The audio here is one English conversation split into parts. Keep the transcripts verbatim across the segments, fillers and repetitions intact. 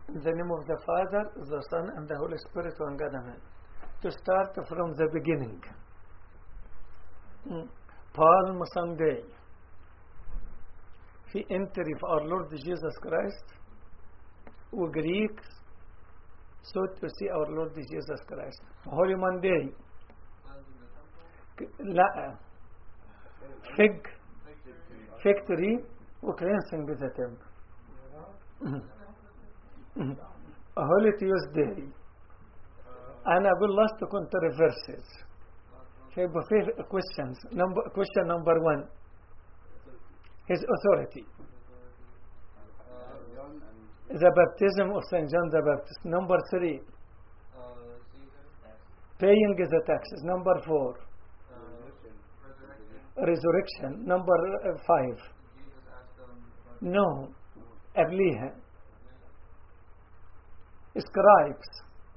In the name of the Father, the Son, and the Holy Spirit, one God, Amen. To start from the beginning. Palm Sunday. في entry of our Lord Jesus Christ وGreeks sought to see our Lord Jesus Christ. Holy Monday. لا fig fig tree وcleansing the temple. Holy Tuesday. أنا أقول last controversies. فيبقى فيه questions. Number, question number one. His authority. The baptism of Saint John the Baptist. Number three. Paying the taxes. Number four. Resurrection. Number five. No. قبليها. Scribes.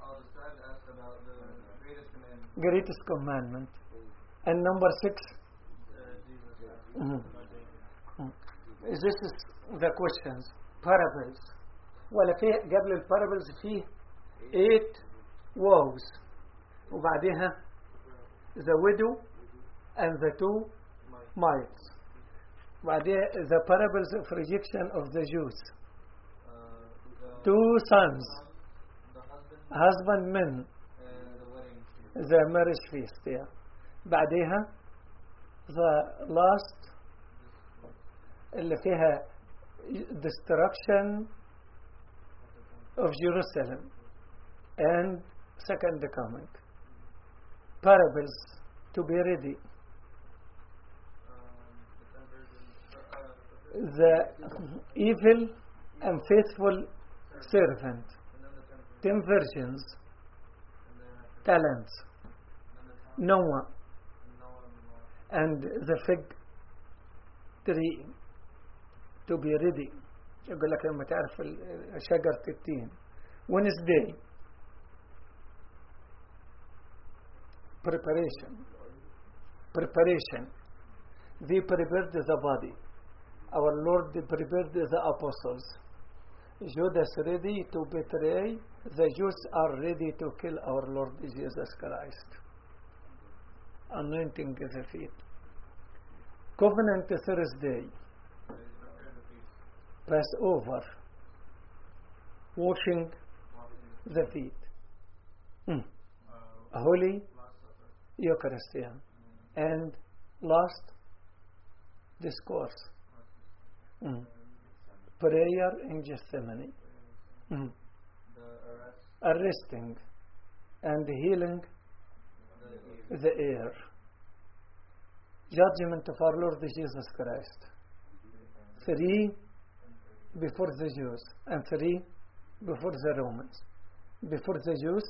Greatest commandment. And number six. Mm-hmm. This is the questions. Parables. ولا فيه قبل البارابلز فيه eight woes وبعدها the widow and the two mites. بعدها the parables of rejection of the Jews. Two sons, husbandmen, the marriage feast. Yeah. بعدها the last اللي فيها destruction of Jerusalem and second coming. Parables to be ready. The evil and faithful servant. Ten virgins. Talents. Noah. And the fig tree. To be ready. يقول لك لما تعرف شجرة التين. Wednesday. Preparation. Preparation. They prepared the body. Our Lord prepared the apostles. Judas ready to betray. The Jews are ready to kill our Lord Jesus Christ. Anointing the feet. Covenant Thursday. Passover. Washing the feet. Mm. Holy Eucharistia. And last discourse. Mm. Prayer in Gethsemane. Mm. Arresting and healing the air. Judgment of our Lord Jesus Christ. Three before the Jews and three before the Romans. Before the Jews,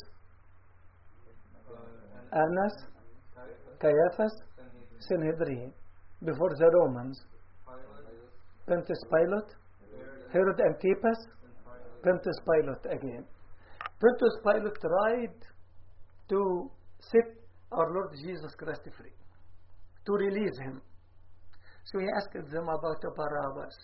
Annas, Caiaphas, Sanhedrin. Before the Romans, Pontius Pilate, Herod Antipas, Pontius Pilate again. Pontius Pilate tried to set our Lord Jesus Christ free, to release him. So he asked them about Barabbas.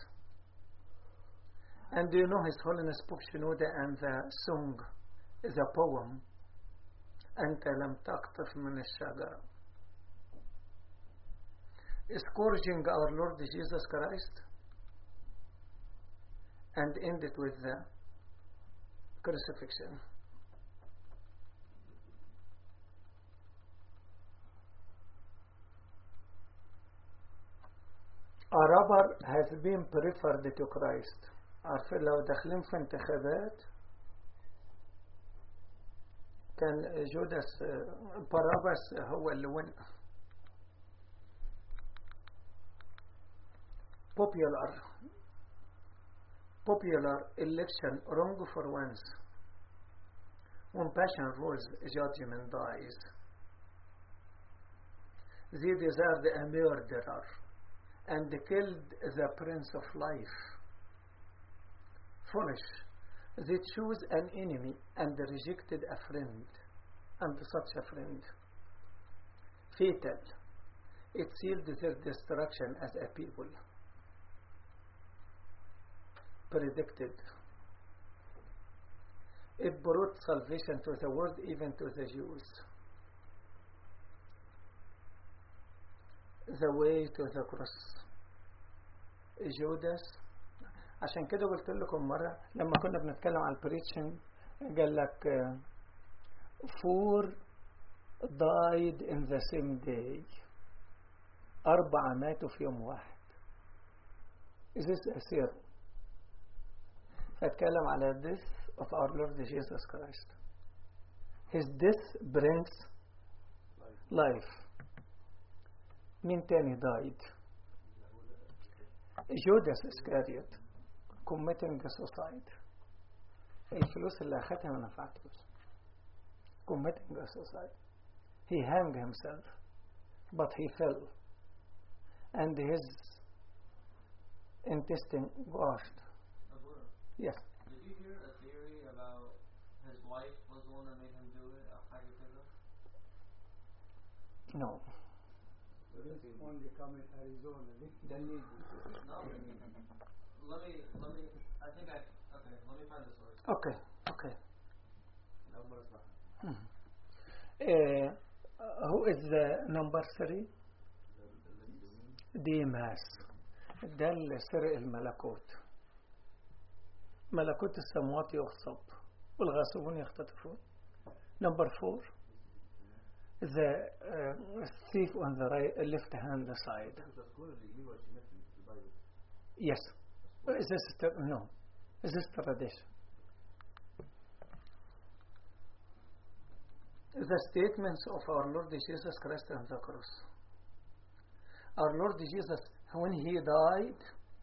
And do you know His Holiness Pope Shenouda and the song, the poem, أنت لم تقطف من الشجرة, scourging our Lord Jesus Christ and ended with the crucifixion. A robber has been preferred to Christ. عارفين لو داخلين في انتخابات كان جوداس باراباس هو اللي win. Popular popular election wrong for once. When passion rules, judgment dies. They desired a murderer and killed the Prince of Life. Foolish. They chose an enemy and rejected a friend, and such a friend. Fatal. It sealed their destruction as a people. Predicted. It brought salvation to the world, even to the Jews. The way to the cross. Judas. عشان كده قلت لكم مرة لما كنا بنتكلم على البريتشنج قال لك four died in the same day. أربعة ماتوا في يوم واحد. Is this a sermon? فاتكلم على death of our Lord Jesus Christ. His death brings life. مين تاني died? Judas Iscariot committing suicide. الفلوس اللي أخذها ما نفعتوش. Committing suicide. He hanged himself, but he fell, and his intestine washed. Yes. Did you hear a theory about his wife was the one that made him do it? No. When they come in Arizona, they need No. Let me, let me, I think I, okay, let me find the source. Okay, okay. Hmm. Uh, who is the number three? ديماس. ده اللي سرق الملكوت. ملكوت السماوات يغصب والغاصبون يختطفون. Number four, the uh, thief on the right, left hand side. Yes. Is this tra- no? Is this tradition? The statements of our Lord Jesus Christ on the cross. Our Lord Jesus, when he died,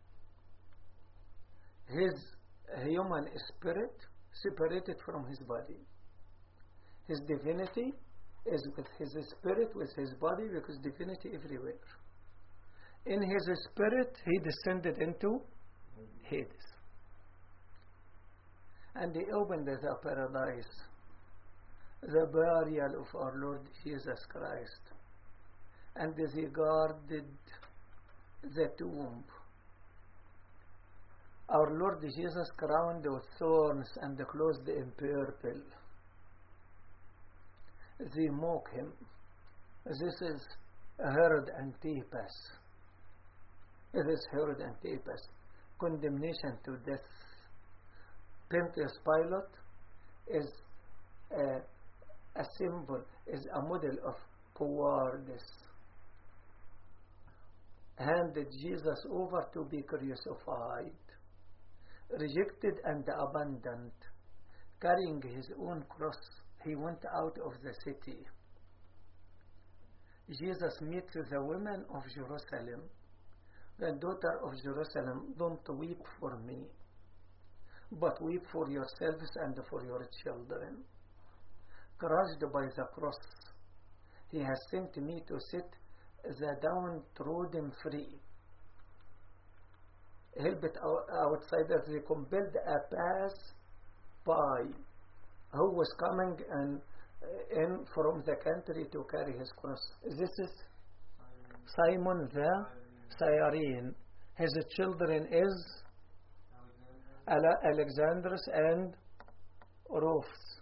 his human spirit separated from his body. His divinity is with his spirit, with his body, because divinity everywhere. In his spirit, he descended into Hades. And he opened the paradise, the burial of our Lord Jesus Christ. And he guarded the tomb. Our Lord Jesus crowned with thorns and clothed in purple. They mock him. This is Herod Antipas. This is Herod Antipas. Condemnation to death. Pontius Pilate is a, a symbol, is a model of cowardice. Handed Jesus over to be crucified. Rejected and abandoned. Carrying his own cross, he went out of the city. Jesus meets the women of Jerusalem. The daughter of Jerusalem, don't weep for me, but weep for yourselves and for your children. Crushed by the cross, he has sent me to set the downtrodden free. Helped outsiders, they compelled a pass-by who was coming and in from the country to carry his cross. This is Simon the Cyrene. His children is Alexandrus and Rufus.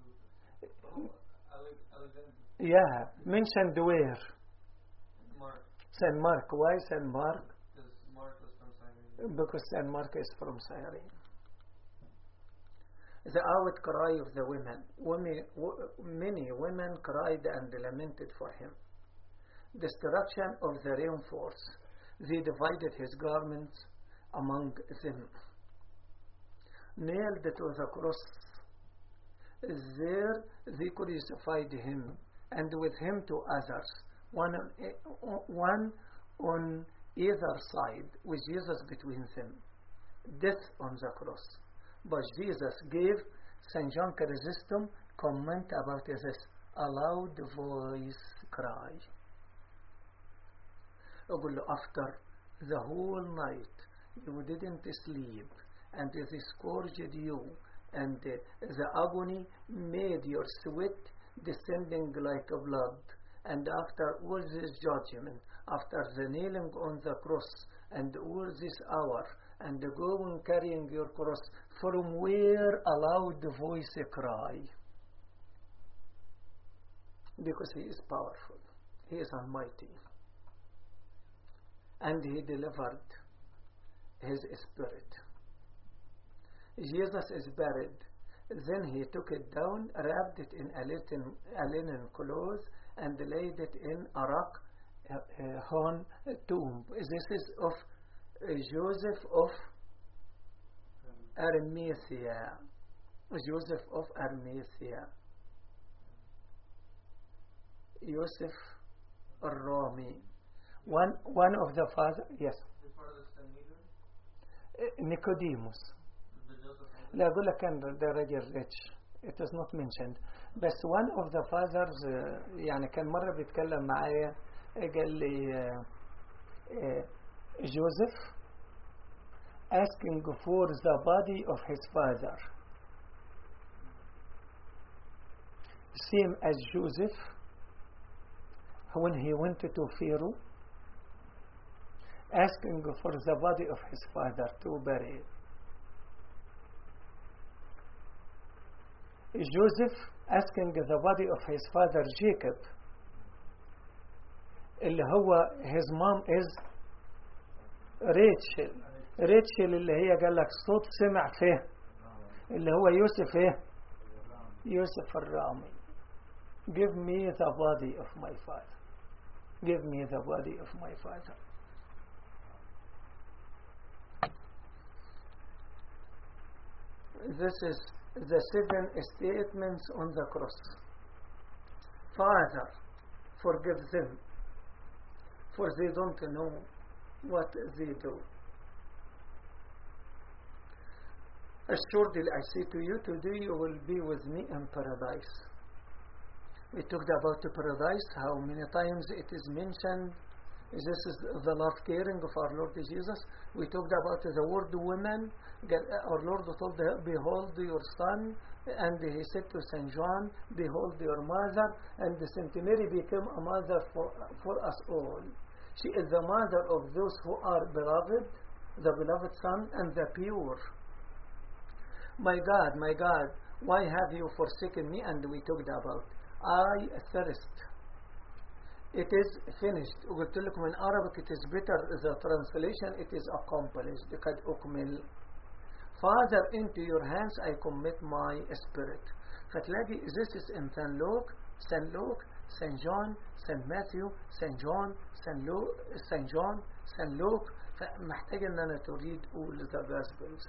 Yeah, mentioned where? Mark. Saint Mark. Why Saint Mark? Because Mark was from Cyrene. Because Saint Mark is from Cyrene. The outcry of the women. women. Many women cried and lamented for him. Destruction of the reinforce. They divided his garments among them. Nailed to the cross. There they crucified him, and with him two others, one on, one on either side, with Jesus between them. Death on the cross. But Jesus gave Saint John Chrysostom comment about this, a loud voice cry. After the whole night you didn't sleep, and they scourged you, and the agony made your sweat descending like blood. And after all this judgment, after the nailing on the cross, and all this hour, and going carrying your cross from where a loud voice cry. Because he is powerful. He is almighty. And he delivered his spirit. Jesus is buried. Then he took it down, wrapped it in a linen, a linen cloth, and laid it in a rock uh, hewn tomb. This is of uh, Joseph of Arimathea. Joseph of Arimathea. Joseph Rami. One, one of the father, yes. Is part of the Sanhedrin? Uh, Nicodemus. The Joseph. لا أقول لك كان ده راجل rich. It is not mentioned. بس one of the fathers uh, يعني كان مرة بيتكلم معايا قال لي uh, uh, Joseph asking for the body of his father. Same as Joseph when he went to Pharaoh asking for the body of his father to bury it. Joseph asking the body of his father Jacob اللي هو his mom is Rachel. Rachel اللي هي قال لك صوت سمع فيه اللي هو يوسف ايه يوسف الرامي. Give me the body of my father. Give me the body of my father. This is the seven statements on the cross. Father, forgive them, for they don't know what they do. Assuredly, I say to you, today you will be with me in paradise. We talked about the paradise, how many times it is mentioned. This is the love caring of our Lord Jesus. We talked about the word woman. Our Lord told her, behold your son. And he said to Saint John, behold your mother. And Saint Mary became a mother for, for us all. She is the mother of those who are beloved, the beloved son, and the pure. My God, my God, why have you forsaken me? And we talked about, I thirst. It is finished. قلت لكم in Arabic it is better the translation, it is accomplished. قد أكمل. Father, into your hands I commit my spirit. فتلاقي this is in Saint Luke, Saint Luke, Saint John, Saint Matthew, Saint John, Saint Luke, Saint John, Saint Luke. فمحتاج أن أنا تريد all the Gospels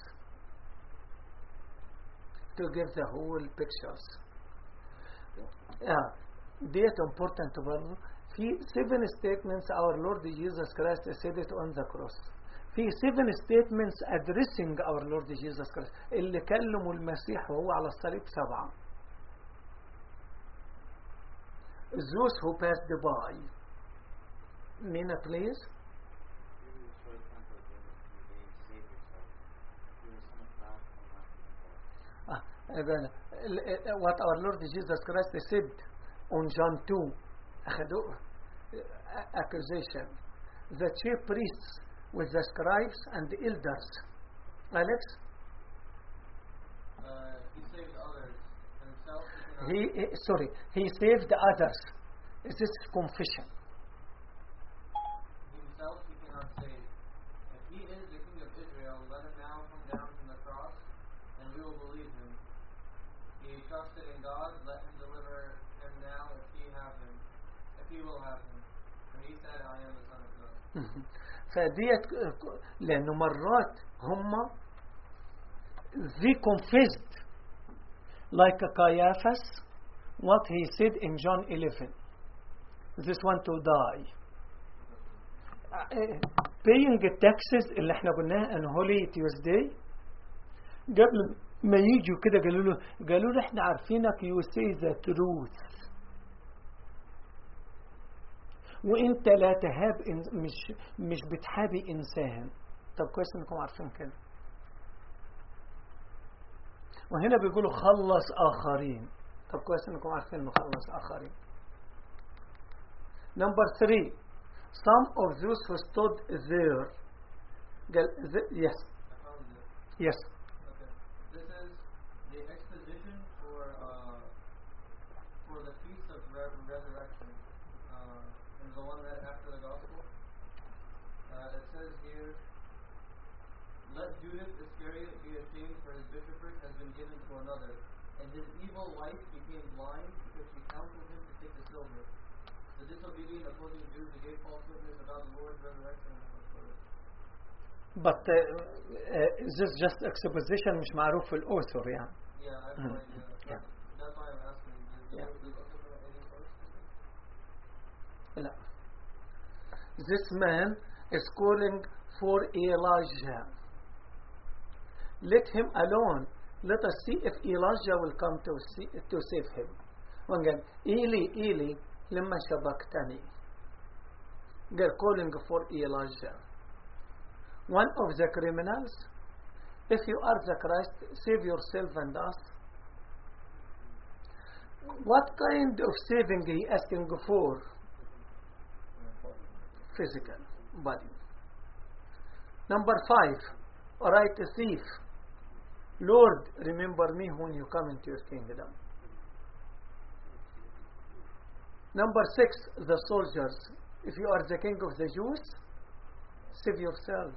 to give the whole pictures. Yeah, date important برضه. في seven statements our Lord Jesus Christ said it on the cross. في seven statements addressing our Lord Jesus Christ اللي كلموا المسيح وهو على الصليب سبعة. Those who passed by. Nina, please. Ah, what our Lord Jesus Christ said on John two. Accusation. The chief priests with the scribes and the elders. Alex? Uh, he saved others. Himself, he, he sorry, he saved others. Is this confession? Himself he cannot save. If he is the King of Israel, let him now come down from the cross, and we will believe him. He trusted in God, let him deliver him now if he have him. He will have him. And he said, I am the Son of God. فديت لأنه مرات هم they confessed like Caiaphas what he said in John eleven. This one to die. Paying the taxes اللي احنا قلناها on Holy Tuesday. قبل ما يجوا كده قالوا له قالوا له احنا عارفينك you say the truth. وانت لا تهاب إن مش مش بتحابي انسان. طب كويس انكم عارفين كده. وهنا بيقولوا خلص اخرين. طب كويس انكم عارفين انه خلص اخرين. Number three, some of those who stood there قال yes yes Okay. Judas Iscariot be ashamed, for his bishopric has been given to another, and his evil wife became blind because she counseled him to take the silver. The disobedient opposing Jews who gave false witness about the Lord's resurrection. But uh, uh, this is just exposition مش معروف في الأوثر يعني. Yeah, I have no idea. Yeah. That's why I'm asking. Does Yeah. does also have any source? لا. This man is calling for Elijah. Let him alone. Let us see if Elijah will come to see, to save him. وقال إيلي إيلي لما شبكتني. They're calling for Elijah. One of the criminals, if you are the Christ, save yourself and us. What kind of saving he asking for? Physical body. Number five, right, a thief. Lord, remember me when you come into your kingdom. Number six, the soldiers. If you are the king of the Jews, save yourself.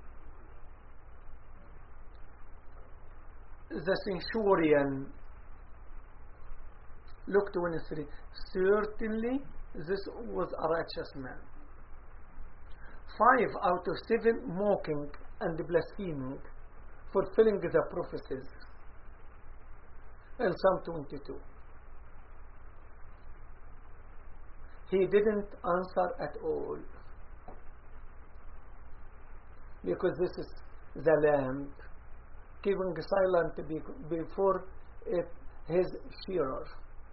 The centurion, Luke twenty-three, certainly this was a righteous man. Five out of seven mocking and blaspheming, fulfilling the prophecies in Psalm twenty-two. He didn't answer at all, because this is the lamb keeping silent before it, his shearer.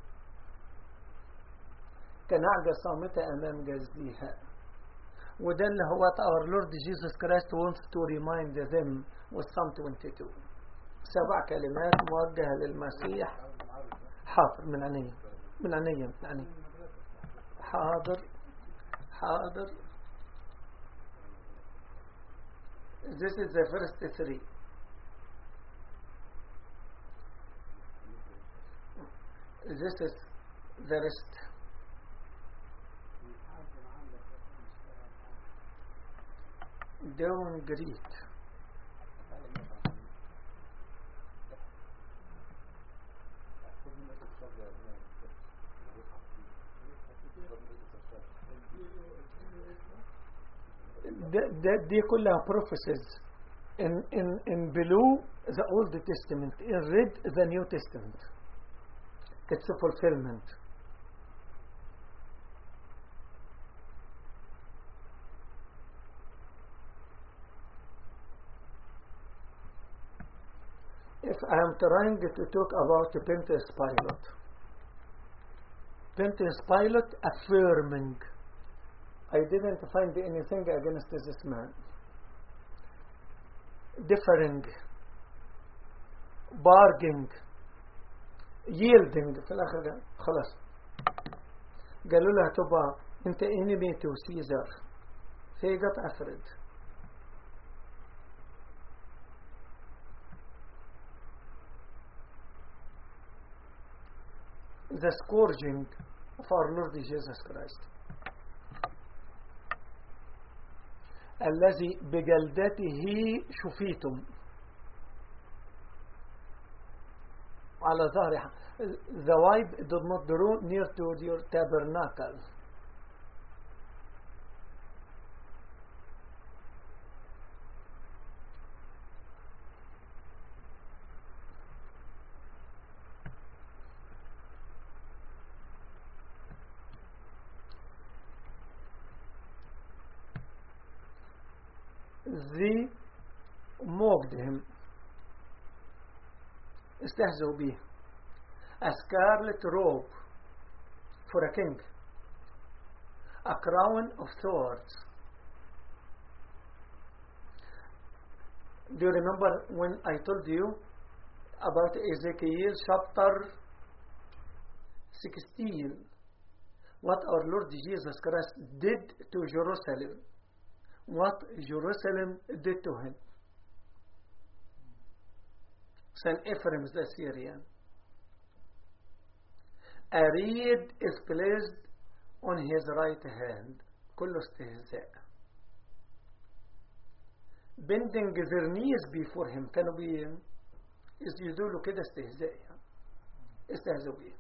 كنعجة صامتة أمام جزيها. وده اللي هو our Lord Jesus Christ wants to remind them with Psalm twenty-two. سبع كلمات موجهة للمسيح. حاضر من عينيا من عينيا من عينيا. حاضر حاضر. This is the first three. This is the rest. Doing great. دي كلها prophecies in in in below the Old Testament, in red the New Testament. It's a fulfillment. If I am trying to talk about Pontius Pilate, Pontius Pilate affirming, I didn't find anything against this man. Differing, bargaining, yielding. في الآخر خلاص قالوا له تبا أنت enemy to Caesar. He got afraid. The scourging of our Lord Jesus Christ. الذي بجلدته شفيتم على ظهرها. The wife did not draw near to your tabernacle. They mocked him, استهزأوا به. A scarlet robe for a king, a crown of thorns. Do you remember when I told you about Ezekiel chapter sixteen, what our Lord Jesus Christ did to Jerusalem, what Jerusalem did to him? Saint Ephraim the Syrian. A reed is placed on his right hand. كله استهزاء. bending their knees before him. كانوا بي يسجدوا له كده استهزاء يعني. استهزوا بيه.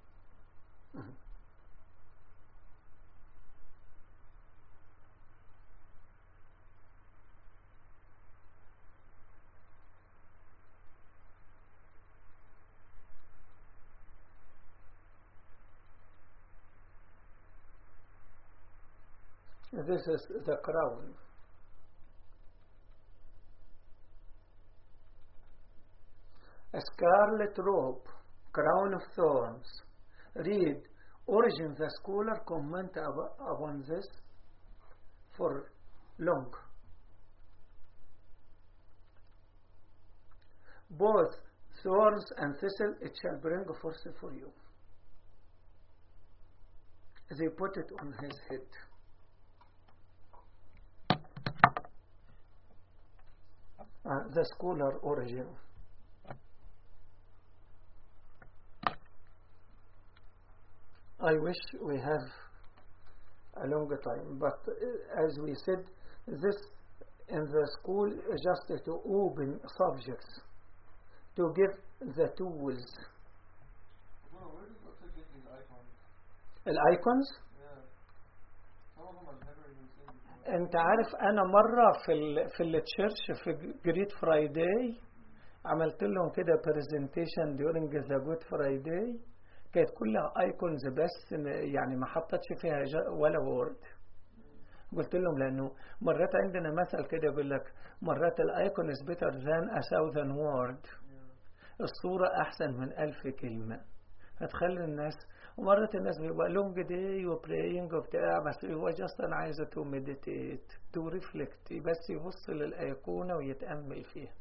This is the crown. A scarlet robe, crown of thorns. Read, Origen the scholar comment ab- upon this for long. Both thorns and thistle it shall bring forth for you. They put it on his head. Uh, the scholar Origen. I wish we have a longer time, but uh, as we said, this in the school is just to open subjects, to give the tools. Well, where does it get these icons? الأيكونز Yeah. Some of them I've never even seen before. أنت عارف أنا مرة في ال في التشيرش في جريد فرايداي عملت لهم كده presentation during the Good Friday كانت كلها ايكونز بس يعني ما حطتش فيها ولا وورد. قلت لهم لانه مرات عندنا مثل كده يقول لك مرات الايكون is better than a thousand word. الصورة احسن من الف كلمة. هتخلي الناس ومرات الناس بيبقى لهم داي وبراينج وبتاع بس هو جاست انا عايزه تو ميديتيت تو ريفلكت بس يبص للايقونه ويتامل فيها.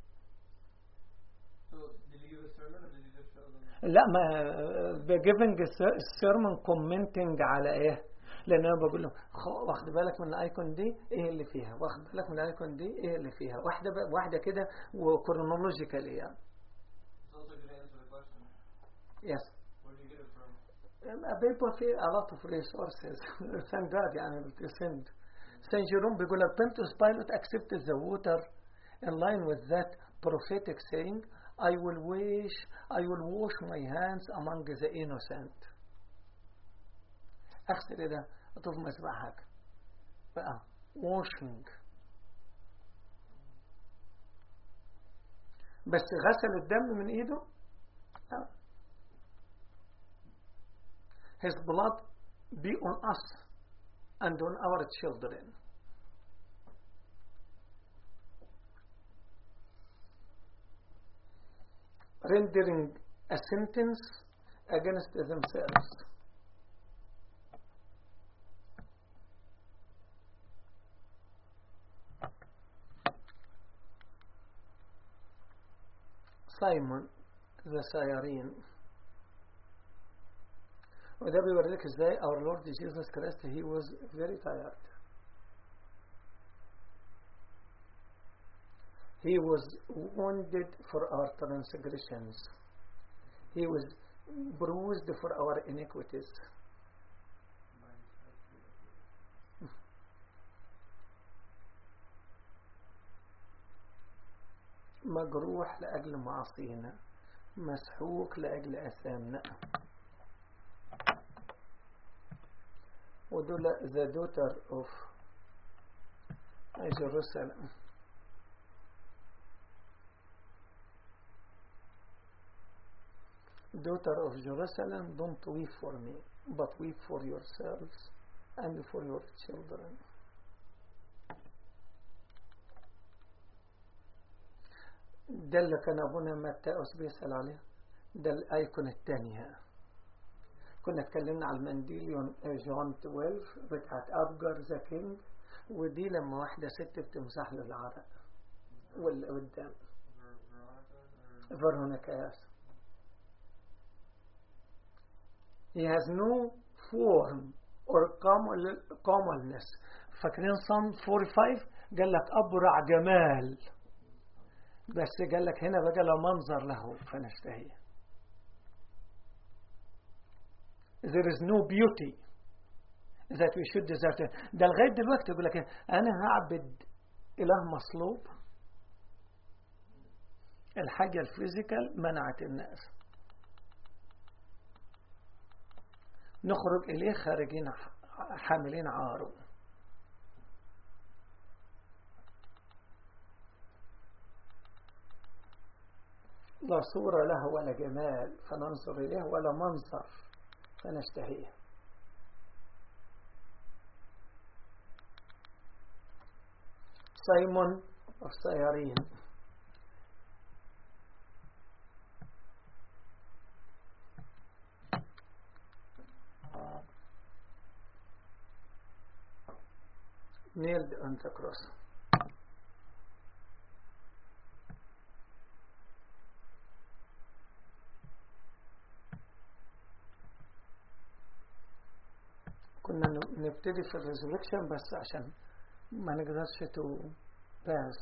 So, did you give a sermon or did you just show them? لا ما giving sermon commenting على ايه لان انا بقول لهم واخد بالك من الايكون دي ايه اللي فيها واخد بالك من الايكون دي ايه اللي فيها واحده واحده كده وكرونولوجيكال يعني. It's also going to answer the question. Yes. Where do you get it from? People feel a lot of resources. Thank God يعني send. Saint Jerome بيقول لك Pontius Pilate accepted the water in line with that prophetic saying I will wish I will wash my hands among the innocent. أغسل إيه ده؟ أطوف مسبح حاجة. بقى washing. بس غسل الدم من إيده؟ لا. His blood be on us and on our children. Rendering a sentence against themselves. Simon the Cyrene. وده بيوريك ازاي our Lord Jesus Christ he was very tired. He was wounded for our transgressions. He was bruised for our iniquities. مجروح لأجل معاصينا مسحوق لأجل أثامنا. ودول the daughter of Jerusalem. Daughter of Jerusalem, don't weep for me, but weep for yourselves and for your children. ده اللي كان أبونا متى بيسأل عليه. ده الأيقونة الثانية. كنا اتكلمنا على المنديل جون اثناشر بتاعت أبجر ذا كينج ودي لما واحدة ست بتمسح له العرق واللي قدام فيرونيكا. He has no form or comeliness. فاكرين Psalm forty-five قال لك أبرع جمال بس قال لك هنا بقى له منظر له فنشتهي. There is no beauty that we should desire. ده لغاية دلوقتي يقول لك أنا هعبد إله مصلوب الحاجة الفيزيكال منعت الناس نخرج إليه خارجين حاملين عاره. لا صورة له ولا جمال فننظر إليه ولا منظر فنشتهيه. سيمون السيارين nailed on the cross. كنا نبتدي في الريزولوشن بس عشان ما نقدرش to pass.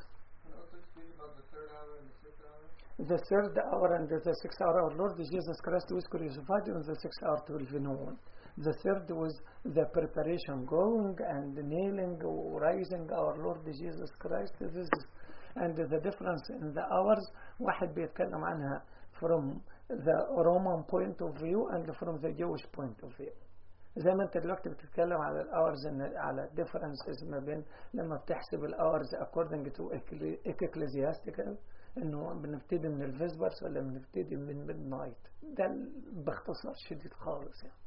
The third hour and the sixth hour our Lord Jesus Christ was crucified on the sixth hour twelve noon. The third was the preparation going and kneeling rising our Lord Jesus Christ. This is and the difference in the hours واحد بيتكلم عنها from the Roman point of view and from the Jewish point of view. زي ما انت دلوقتي بتتكلم على الاورز على differences ما بين لما بتحسب الاورز according to ecclesiastical انه بنبتدي من الفيسبرس ولا بنبتدي من midnight. ده باختصار شديد خالص يعني.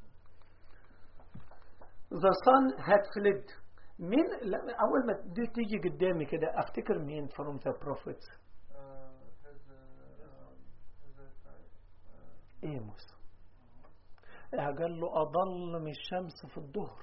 The sun had fled. مين اول ما دي تيجي قدامي كده افتكر مين from the prophets؟ ايموس. قال له أضل من الشمس في الظهر.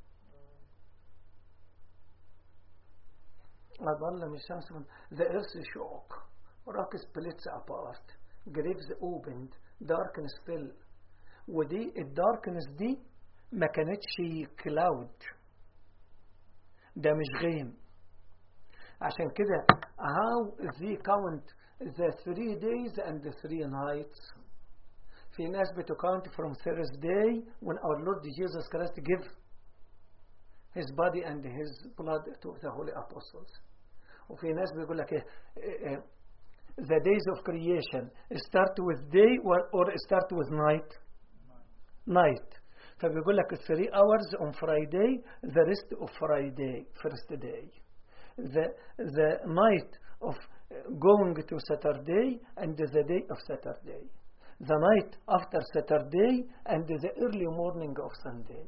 أضل من الشمس من the earth shook, rock splits apart, graves opened, darkness fell. ودي الداركنس دي ما كانتش كلاود، ده مش غيم. عشان كده how they count the three days and the three nights. في ناس بتكاونت from Thursday when our Lord Jesus Christ give his body and his blood to the holy apostles. وفي ناس بيقول لك ايه the days of creation start with day or, or start with night night. فبيقول لك three hours on Friday, the rest of Friday first day, the the night of going to Saturday and the day of Saturday, the night after Saturday and the early morning of Sunday.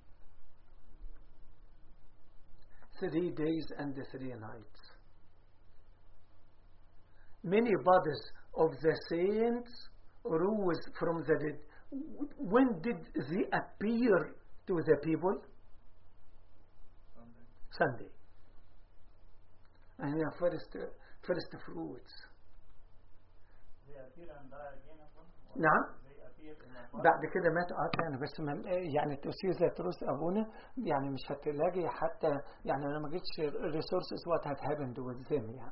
Three days and three nights. Many bodies of the saints rose from the dead. When did they appear to the people? Sunday. Sunday. And the first, first fruits. They appear and die again. نعم بعد كده ماتوا اه تاني بس يعني تسير ذا تروس ابونا يعني مش هتلاقي حتى يعني انا ما جيتش resources what had happened with them يعني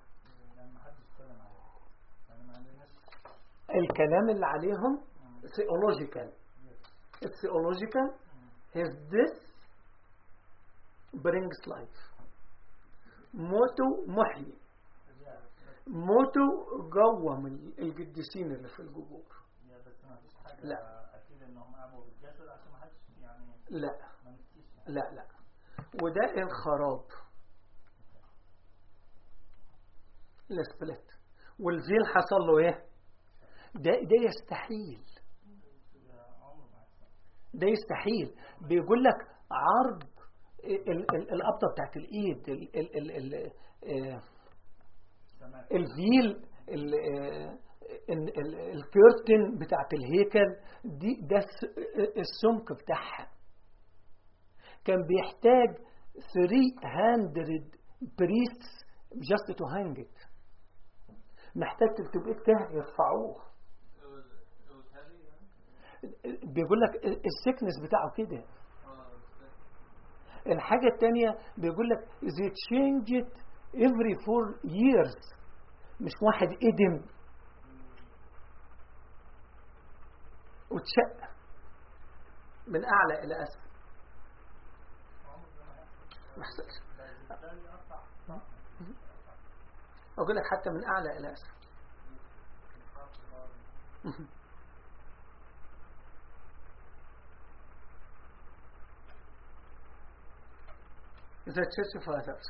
الكلام اللي عليهم theological it's theological his death brings life موته محيي موته قوم القديسين اللي في القبور لا اكيد انهم قاموا بالجسد عشان ما حدش يعني لا لا لا وده الخراب السبلت والفيل حصل له ايه ده ده يستحيل ده يستحيل بيقول لك عرض القبضه بتاعت الايد ال ال ال الفيل الكيرتن بتاعت الهيكل دي ده السمك بتاعها كان بيحتاج three hundred priests just to hang it محتاج تلتبقيت كهنة يرفعوه بيقول لك السكنس بتاعه كده الحاجة التانية بيقول لك they change it every four years مش واحد قدم وتشق من أعلى إلى أسفل ما حصلش أقول لك حتى من أعلى إلى أسفل The church fathers.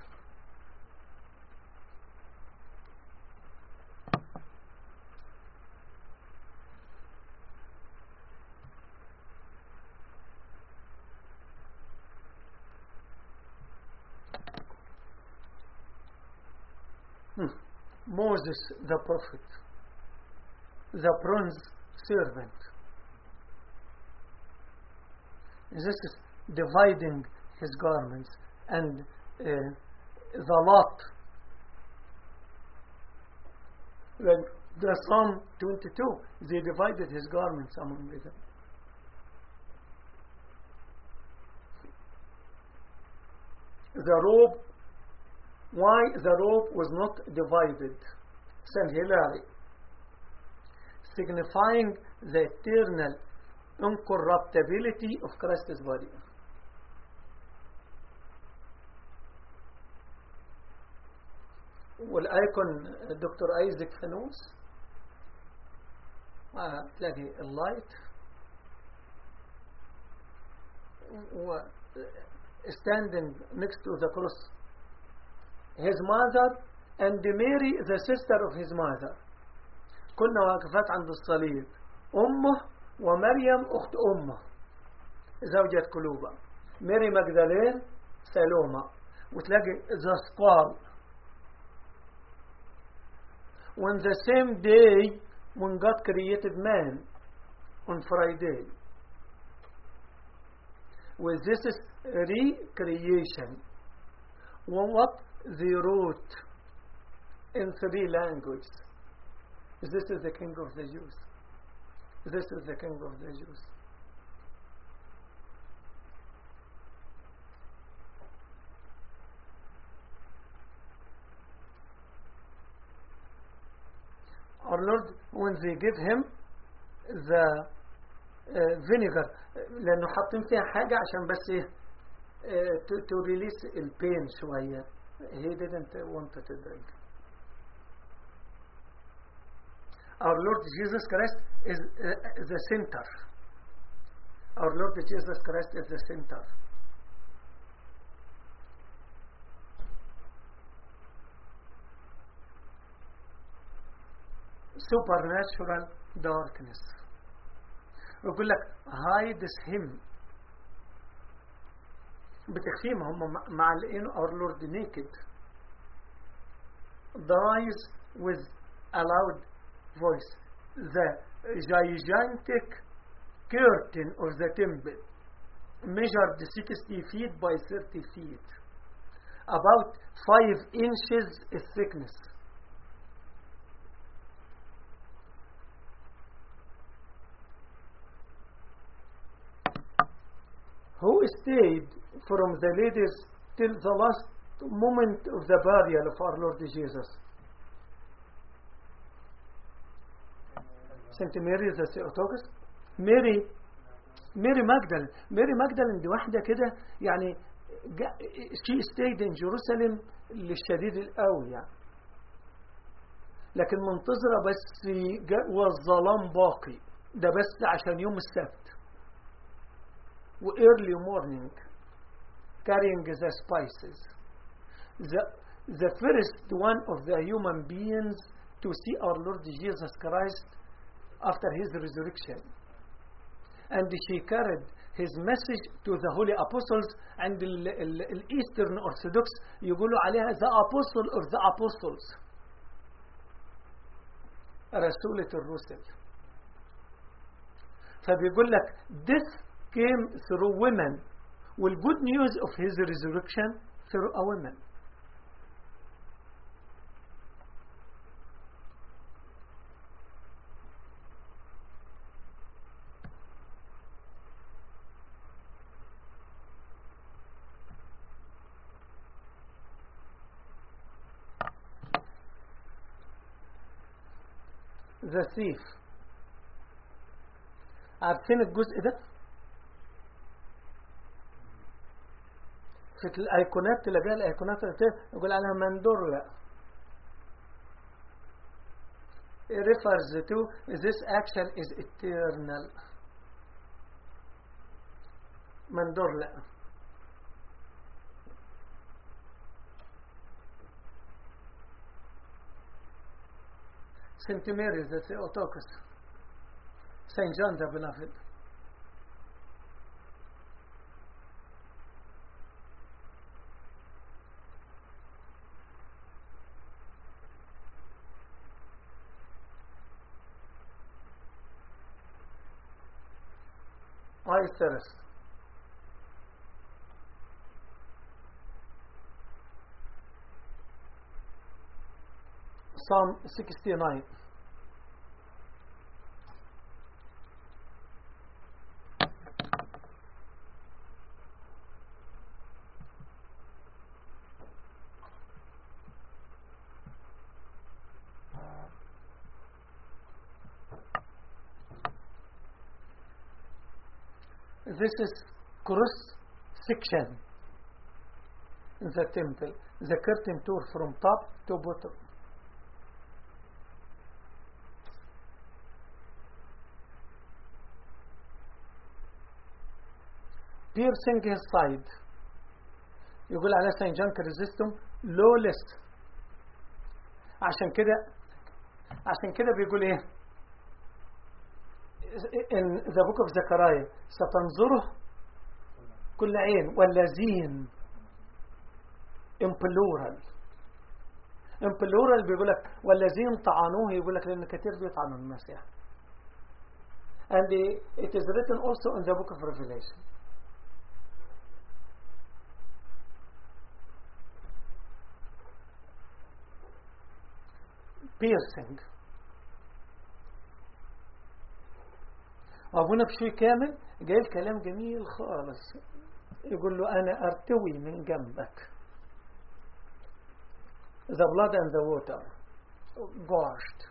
Hmm. Moses the prophet, the bronze servant. This is dividing his garments, and uh, the lot. When the Psalm twenty-two, they divided his garments among them. The robe, why the robe was not divided? Saint Hilary, signifying the eternal incorruptibility of Christ's body. والايكون دكتور ايزك فانوس تلاقي اللايت و standing next to the cross, his mother and Mary the sister of his mother, كنا واقفات عند الصليب، أمه ومريم أخت أمه زوجة كلوبا، ماري مجدلين سالوما، وتلاقي the skull. When the same day when God created man on Friday, well, this is recreation. What they wrote in three languages. This is the King of the Jews. This is the King of the Jews. Our Lord, when they give him the uh, vinegar, لأنه حاطين فيها حاجة عشان بس إيه uh, to, to release البين شوية. He didn't want to drink. Our Lord Jesus Christ is uh, the center. Our Lord Jesus Christ is the center. Supernatural darkness. يقول لك hides him. بتخفيه ما هم مع الإنه our Lord naked. Dies with a loud voice. The gigantic curtain of the temple measured sixty feet by thirty feet, about five inches thickness. Who stayed from the ladies till the last moment of the burial of our Lord Jesus? Saint Mary the Theotokos. Mary Mary Magdalene. Mary Magdalene دي واحدة كده يعني she stayed in Jerusalem للشديد القوي يعني. لكن منتظرة بس والظلام باقي. ده بس عشان يوم السبت. early morning carrying the spices, the, the first one of the human beings to see our Lord Jesus Christ after his resurrection, and she carried his message to the holy apostles, and the Eastern Orthodox يقولوا عليها the apostle of the apostles, رسولة الرسل. فبيقول لك this came through women, with good news of his resurrection through a woman. The thief. عارفين الجزء ده؟ في الايقونات تلاقيها الايقونات يقول عليها مندوريا. refers to this action is eternal. مندور لا. Saint Mary the Theotokos, Saint John the Beloved. I thirst. Psalm sixty-nine. This is cross section in the temple. The curtain tore from top to bottom. Piercing his side. يقول على سان جان كريزيستم lawless. عشان كده عشان كده بيقول ايه in the book of Zechariah ستنظره كل عين والذين in plural in plural بيقول لك والذين طعنوه يقول لك لأن كثير بيطعنوا المسيح. and it is written also in the book of Revelation. piercing. أبونا بشوي كامل جايب كلام جميل خالص يقول له أنا أرتوي من جنبك. the blood and the water washed.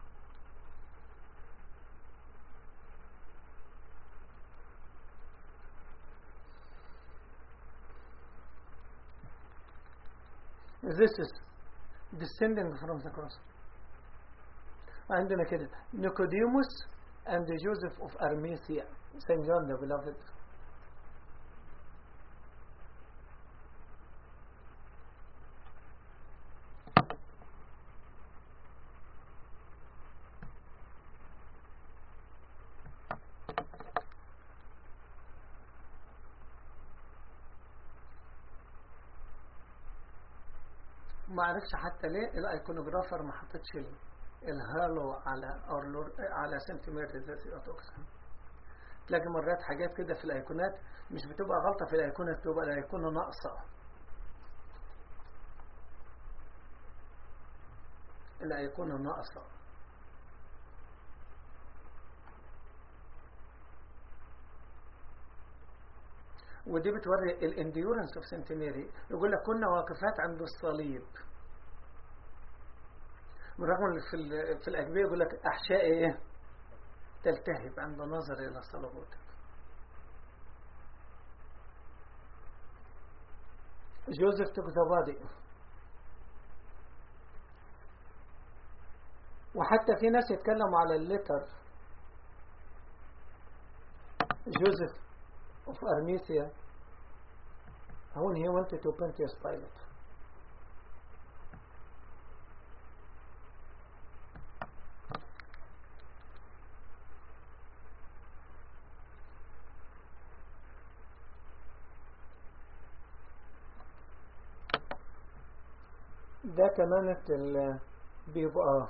this is descending from the cross. عندنا كده Nicodemus and Joseph of Arimathea, Saint John the Beloved. ما عرفش حتى ليه الايكونوغرافر ما حطتش الهالو على أورلور على سنت ميري ذا ثيوتوكس. تلاقي مرات حاجات كده في الايقونات مش بتبقى غلطة في الايقونة، بتبقى الايقونة ناقصة. الايقونة ناقصة. ودي بتوري الانديورنس اوف سنت ميري. يقول لك كنا واقفات عند الصليب بالرغم في في الأجبية يقول لك أحشاء إيه تلتهب عند النظر إلى صلبوتك. جوزيف took the body. وحتى في ناس يتكلموا على الليتر. جوزيف of Arimathea when he wanted to Pontius Pilate. ده كمان ال بيبقى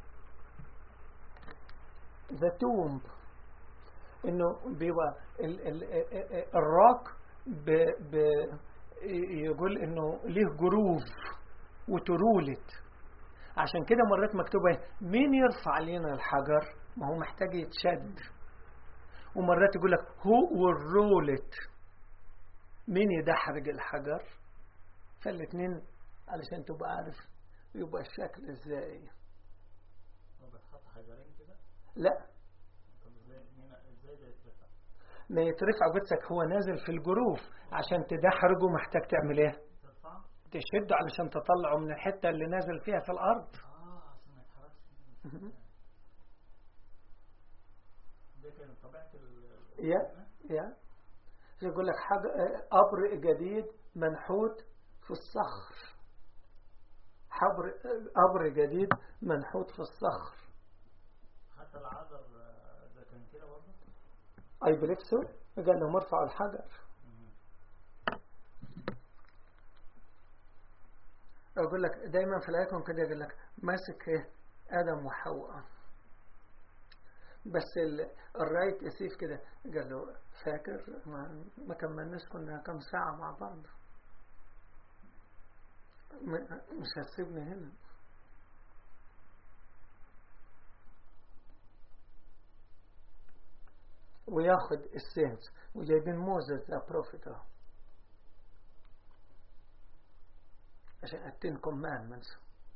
the tomb انه بيبقى ال ال الراك ب ب يقول انه ليه جروف وترولت. عشان كده مرات مكتوبه مين يرفع لنا الحجر، ما هو محتاج يتشد. ومرات يقول لك هو والرولت مين يدحرج الحجر. فالاثنين علشان تبقى عارف يبقى الشكل ازاي. هو بتحط حجرين كده؟ لا طب ازاي ازاي ده يترفع؟ ما يترفع قدسك هو نازل في الجروف، عشان تدحرجه محتاج تعمل ايه؟ ترفعه؟ تشده علشان تطلعه من الحته اللي نازل فيها في الارض. اه عشان ما يتحركش. ده كان طبيعة ال يا يا يقول لك قبر جديد منحوت في الصخر. حبر قبر جديد منحوت في الصخر. حتى العذر ده كان كده برضه. اي بليف سو. قال لهم ارفعوا الحجر. اقول لك دايما في الايكون كده يقول لك ماسك ايه ادم وحواء، بس الرايت اسيف كده قال له فاكر ما, ما كملناش كنا كم ساعة مع بعض، مش هتسيبني هنا. وياخد السينس وجايبين موسى ذا بروفيت عشان التين كوماندمنتس.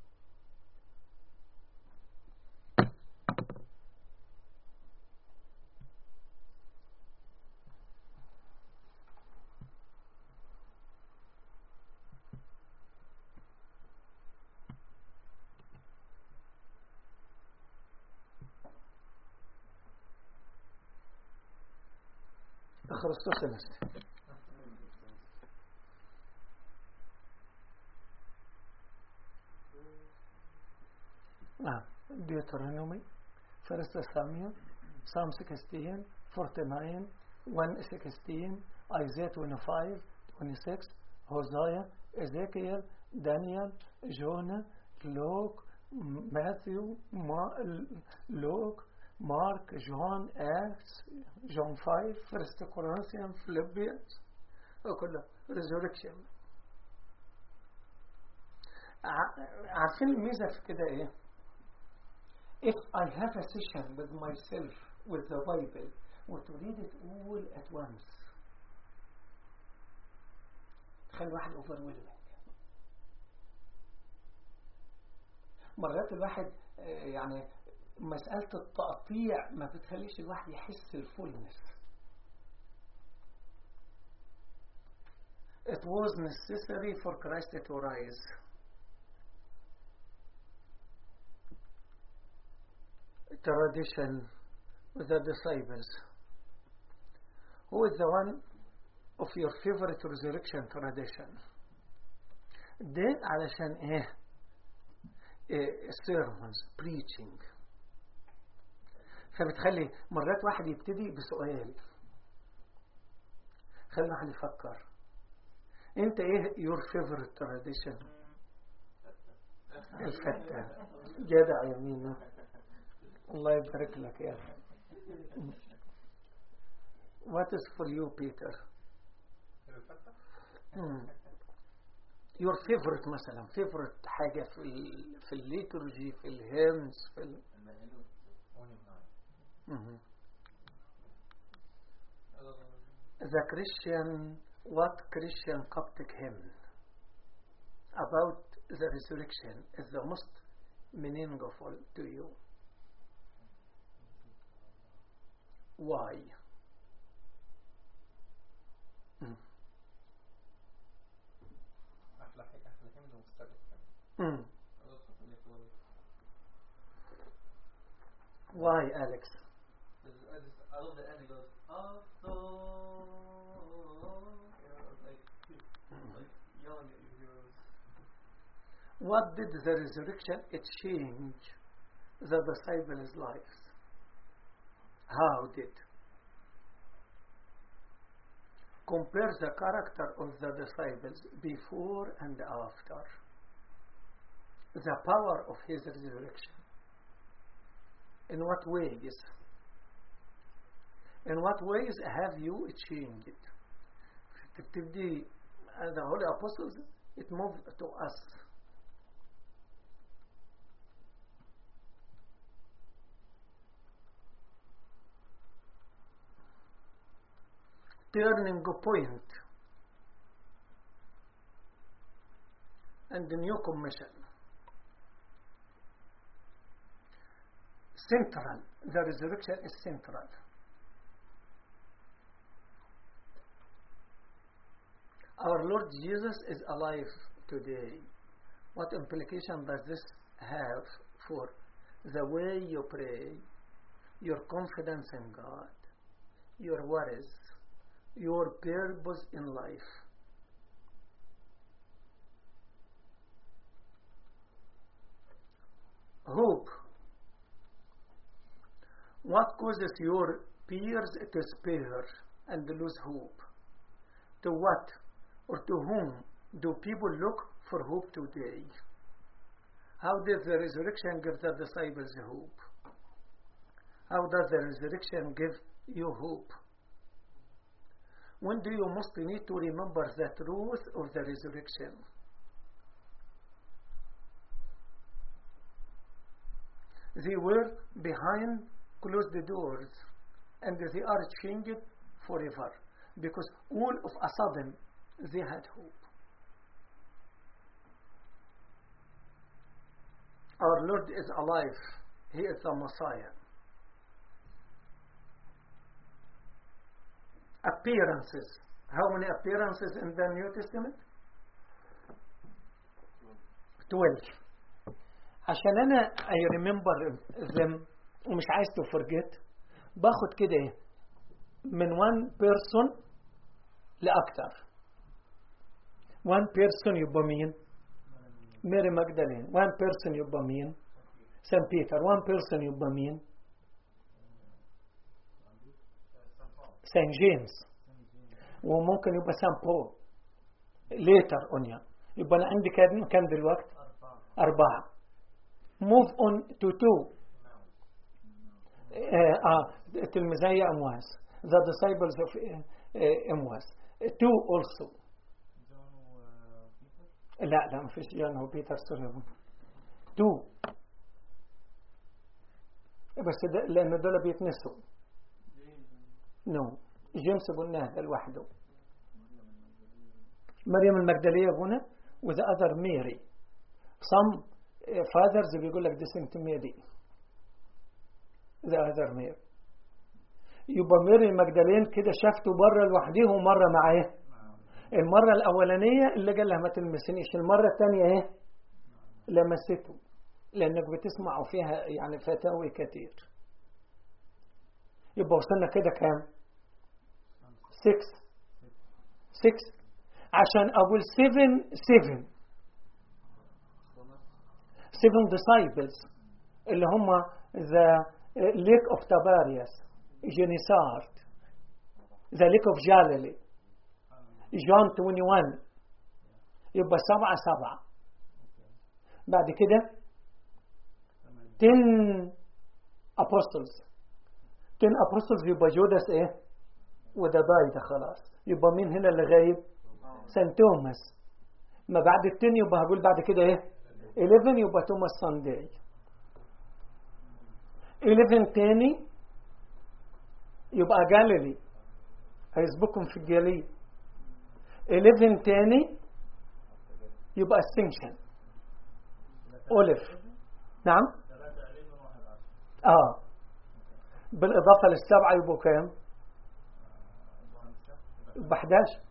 خرستوس نفسه. آه. Deuteronomy, First Samuel, Psalm sixteen, forty-nine, one sixteen, Isaiah twenty-five, twenty-six, Hosea, Ezekiel, Daniel, Jonah, Luke, Matthew, Ma Luke, Mark, John, Acts, John five, First Corinthians, Philippians، وكله resurrection. عارفين الميزة في كده ايه؟ If I have a session with myself with the Bible وتريد it all at once تخلي الواحد overwhelming. مرات الواحد يعني مسألة التقطيع ما بتخليش الواحد يحس الفولنس. It was necessary for Christ to rise. Tradition with the disciples. Who is the one of your favorite resurrection tradition? ده علشان ايه؟ إيه sermons, preaching. فبتخلي مرات واحد يبتدي بسؤال، خلي واحد يفكر انت ايه your favorite tradition؟ الفتة جدع يمينه الله يبارك لك يا أخي. What is for you Peter? hmm. Your favorite مثلا favorite حاجة في ال في الليتورجي في الهيمز في ال mm-hmm. The Christian what Christian Coptic hymn about the resurrection is the most meaningful to you? Why? Mm. Mm. Why, Alex? I love the end. It goes, oh, so, you know, like, like yelling at your heroes. What did the resurrection change the disciples' lives? How did? Compare the character of the disciples before and after. The power of his resurrection. In what ways? In what ways have you changed? تبتدي the Holy Apostles, it moved to us. Turning point and the new commission. Central. The resurrection is central. Our Lord Jesus is alive today. What implication does this have for the way you pray, your confidence in God, your worries, your purpose in life. Hope. What causes your peers to despair and lose hope? To what or to whom do people look for hope today? How did the resurrection give the disciples hope? How does the resurrection give you hope? When do you most need to remember the truth of the resurrection? They were behind closed doors, and they are changed forever, because all of a sudden they had hope. Our Lord is alive. He is the Messiah. Appearances. How many appearances in the New Testament? twelve. عشان أنا I remember them ومش عايز to forget, باخد كده ايه من one person لأكتر. one person يبقى مين؟ ماري مجدلين. one person يبقى مين؟ سان بيتر. one person يبقى مين؟ سان جيمس. وممكن يبقى سان بول later on. يعني يبقى أنا عندي كام كام دلوقتي؟ أربعة. move on to two. آه تلميذي أمواس. the disciples of أمواس. two also. لا لا ما فيش جون وبيتر سوري. two. بس ده لأن دول بيتنسوا. no. جيمس قلنا هذا لوحده. مريم المجدلية هنا with the other Mary. some fathers بيقول لك distinct Mary. the other Mary. يبقى ميري المجدلين كده شافته بره لوحده ومرة معاه. المرة الأولانية اللي قال لها ما تلمسنيش، المرة الثانية ايه؟ لمسته، لأنك بتسمعوا فيها يعني فتاوي كتير. يبقى وصلنا كده كام؟ six. six. عشان أقول seven seven. seven disciples اللي هم the lake of Tiberias, Gennesaret, the lake of Galilee, John twenty-one. يبقى سبعة سبعة. بعد كده ten apostles. ten apostles يبقى جودس ايه؟ وده بايدة خلاص. يبقى مين هنا اللي غايب؟ سان توماس. ما بعد التن يبقى هقول بعد كده ايه؟ eleven يبقى توماس سانداي. eleven تاني يبقى جاليلي، هيسبقكم في الجليل. eleven تاني يبقى استنشن أولف. نعم اه بالإضافة للسبعة يبقوا كام؟ يبقى إحداشر.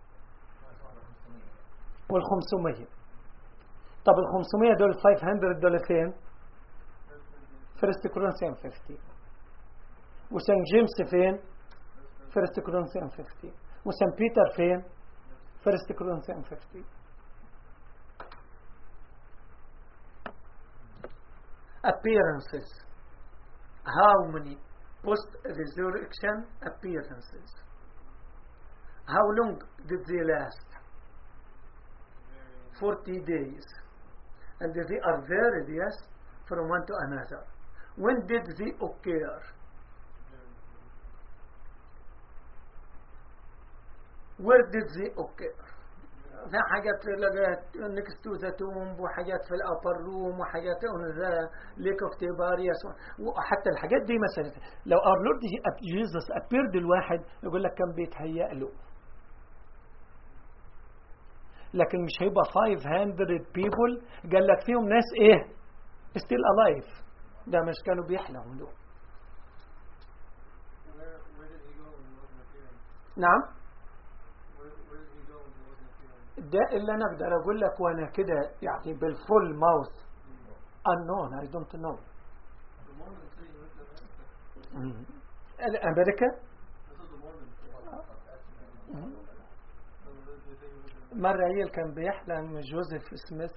والخمسمية. طب الخمسمية دول خمسمية دول فين؟ فيرست كورنثيان خمسين. وسان جيمس فين؟ فيرست كورنثيان خمسين. وسان بيتر فين؟ فيرست كورنثيان خمسين. appearances. How many post-resurrection appearances? How long did they last? forty days. And they are varied, yes, from one to another. When did they occur? Where did they occur? في حاجات لقيت next to the tomb، وحاجات في الأبر روم، وحاجات on the lake of Tiberias، وحتى الحاجات دي مثلا لو our Lord Jesus appeared الواحد يقول لك كان بيتهيأ له، لكن مش هيبقى five hundred people قال لك فيهم ناس ايه still alive. ده مش كانوا بيحلموا له. نعم ده اللي انا اقدر اقول لك وانا كده يعني بالفول ماوث unknown I don't know. مم. أمريكا مرة عيل كان بيحلم جوزيف سميث.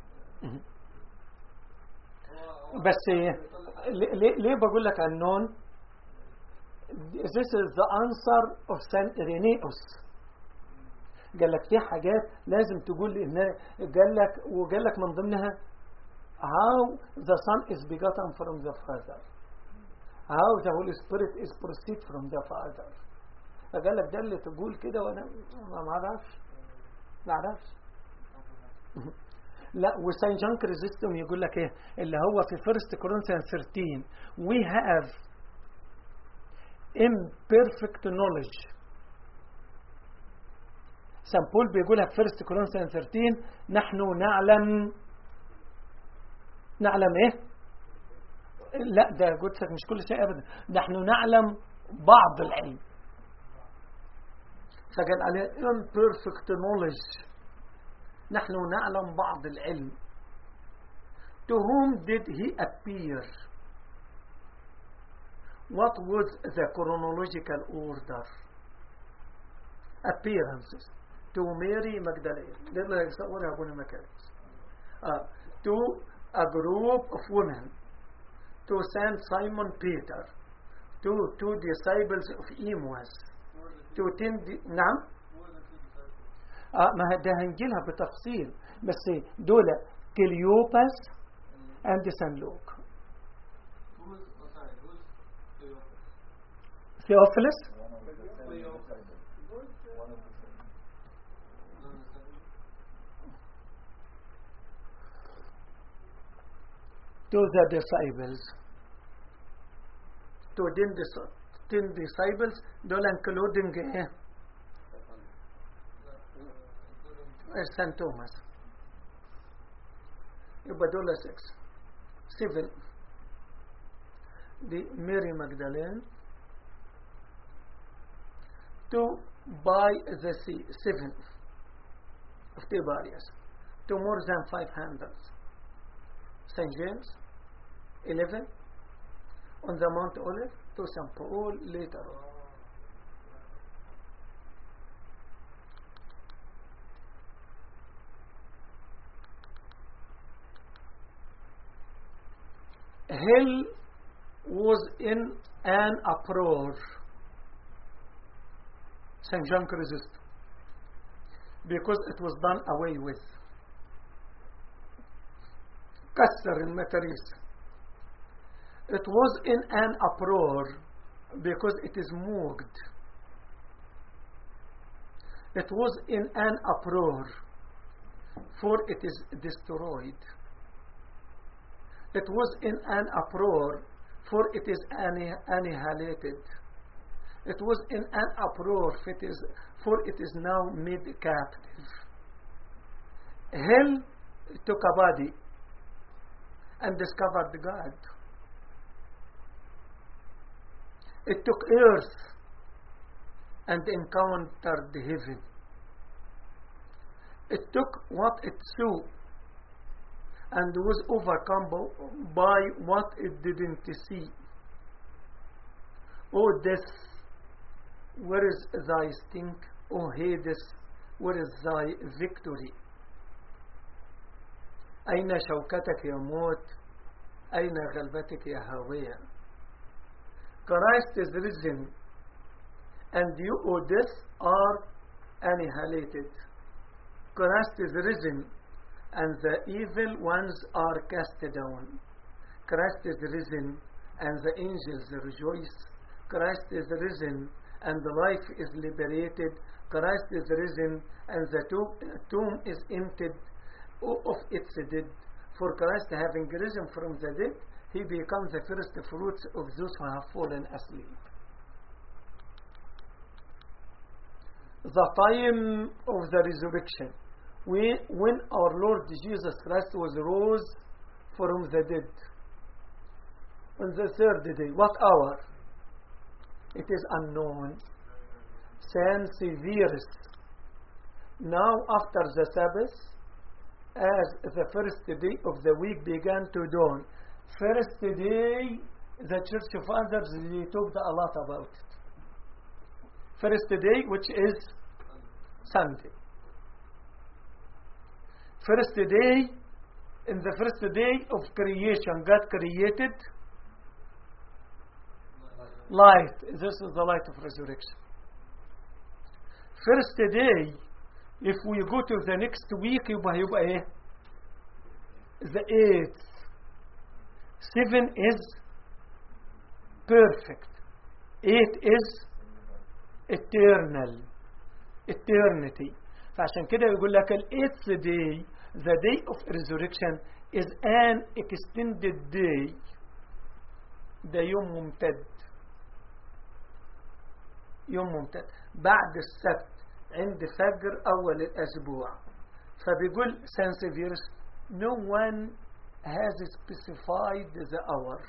بس ليه, ليه بقول لك unknown؟ This is the answer of Saint Irenaeus. قال لك في حاجات لازم تقول إن قال لك وقال لك من ضمنها how the son is begotten from the father, how the Holy Spirit is proceed from the father. فقال لك ده اللي تقول كده وانا ما اعرفش ما اعرفش. لا وسان جان كريزيستوم يقول لك ايه اللي هو في فيرست كورنثيانز ثيرتين we have imperfect knowledge. سان بول بيقولها في فيرست كورنثيانز ثيرتين نحن نعلم نعلم ايه لا ده قلت لك مش كل شيء ابدا نحن نعلم بعض العلم. فقال عليه imperfect knowledge نحن نعلم بعض العلم. To whom did he appear? What was the chronological order? Appearances to Mary Magdalene. ده يصورها أبونا مكارس. Uh, to a group of women. To Saint Simon Peter. To two disciples of Emmaus. To ten di- نعم. آه ما ده هنجيلها بتفصيل بس دول كليوباس and سان لوك. ثيوفيلس to the disciples to ten, ten disciples دول including ايه سان توماس يبقى دول six seven دي ماري ماجدالين to by the sea seven of Tiberias to more than five hundred Saint James eleven on the Mount Olive to Saint Paul later on. Hell was in an uproar. Saint John Chrysostom, because it was done away with. كسر المتاريس. It was in an uproar because it is moved. It was in an uproar for it is destroyed. It was in an uproar for it is annihilated. It was in an uproar for it is, for it is now made captive. Hell took a body and discovered God. It took earth and encountered heaven. It took what it saw and was overcome by what it didn't see. O death, where is thy sting? O Hades, where is thy victory? أين شوكتك يا موت؟ أين غلبتك يا هاوية؟ Christ is risen, and you, O death, are annihilated. Christ is risen, and the evil ones are cast down. Christ is risen, and the angels rejoice. Christ is risen, and life is liberated. Christ is risen, and the tomb is emptied of its dead. For Christ, having risen from the dead, he becomes the first fruits of those who have fallen asleep. The time of the resurrection, we, when our Lord Jesus Christ was rose from the dead on the third day, what hour? It is unknown. Saint Severus, now after the Sabbath, as the first day of the week began to dawn. First day the church fathers, they talked a lot about it. First day, which is Sunday. First day, in the first day of creation, God created light. This is the light of resurrection. First day, if we go to the next week, يبقى يبقى ايه? The eighth. Seven is perfect. Eight is eternal. Eternity. فعشان كده يقول لك ال eighth day, the day of resurrection, is an extended day. ده يوم ممتد. يوم ممتد بعد السبت عند فجر أول الأسبوع. فبيقول Saint Severus, no one has specified the hour.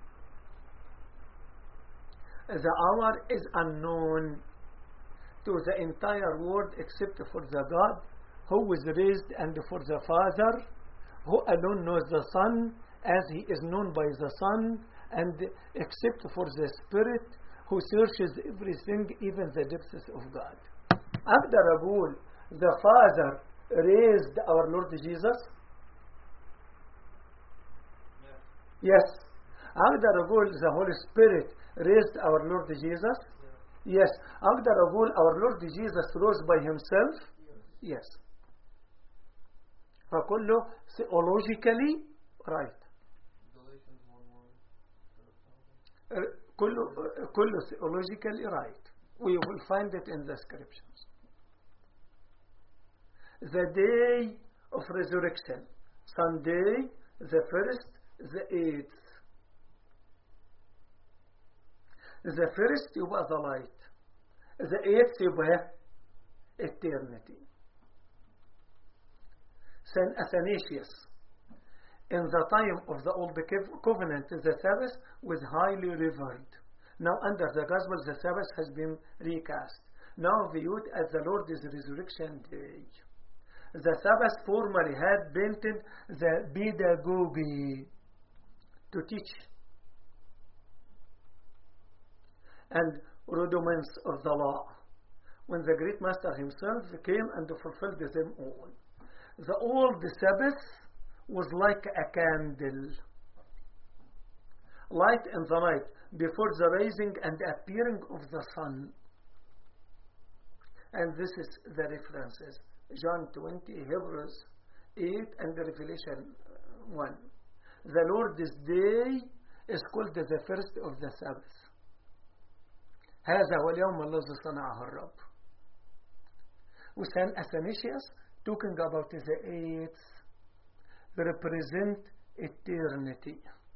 The hour is unknown to the entire world except for the God who was raised, and for the Father who alone knows the Son as he is known by the Son, and except for the Spirit who searches everything, even the depths of God. أقدر أقول the Father raised our Lord Jesus? Yes. أقدر أقول the Holy Spirit raised our Lord Jesus? Yes. أقدر أقول our Lord Jesus rose by himself? Yes. فكله theologically right. كله كله theologically right. We will find it in the scriptures. The day of resurrection, Sunday, the first, the eighth. The first يبقى the light. The eighth يبقى eternity. Saint Athanasius, in the time of the Old Covenant, the Sabbath was highly revered. Now under the Gospel, the Sabbath has been recast, now viewed as the Lord's resurrection day. The Sabbath formerly had painted the pedagogy, to teach, and rudiments of the law, when the great master himself came and fulfilled them all. The old Sabbath was like a candle, light in the night before the rising and appearing of the sun. And this is the references: John twenty, Hebrews eight, and Revelation one. The Lord's day is called the first of the Sabbath. هذا هو اليوم الذي صنعه الرب. وسان Athanasius, talking about the eighth, represent eternity.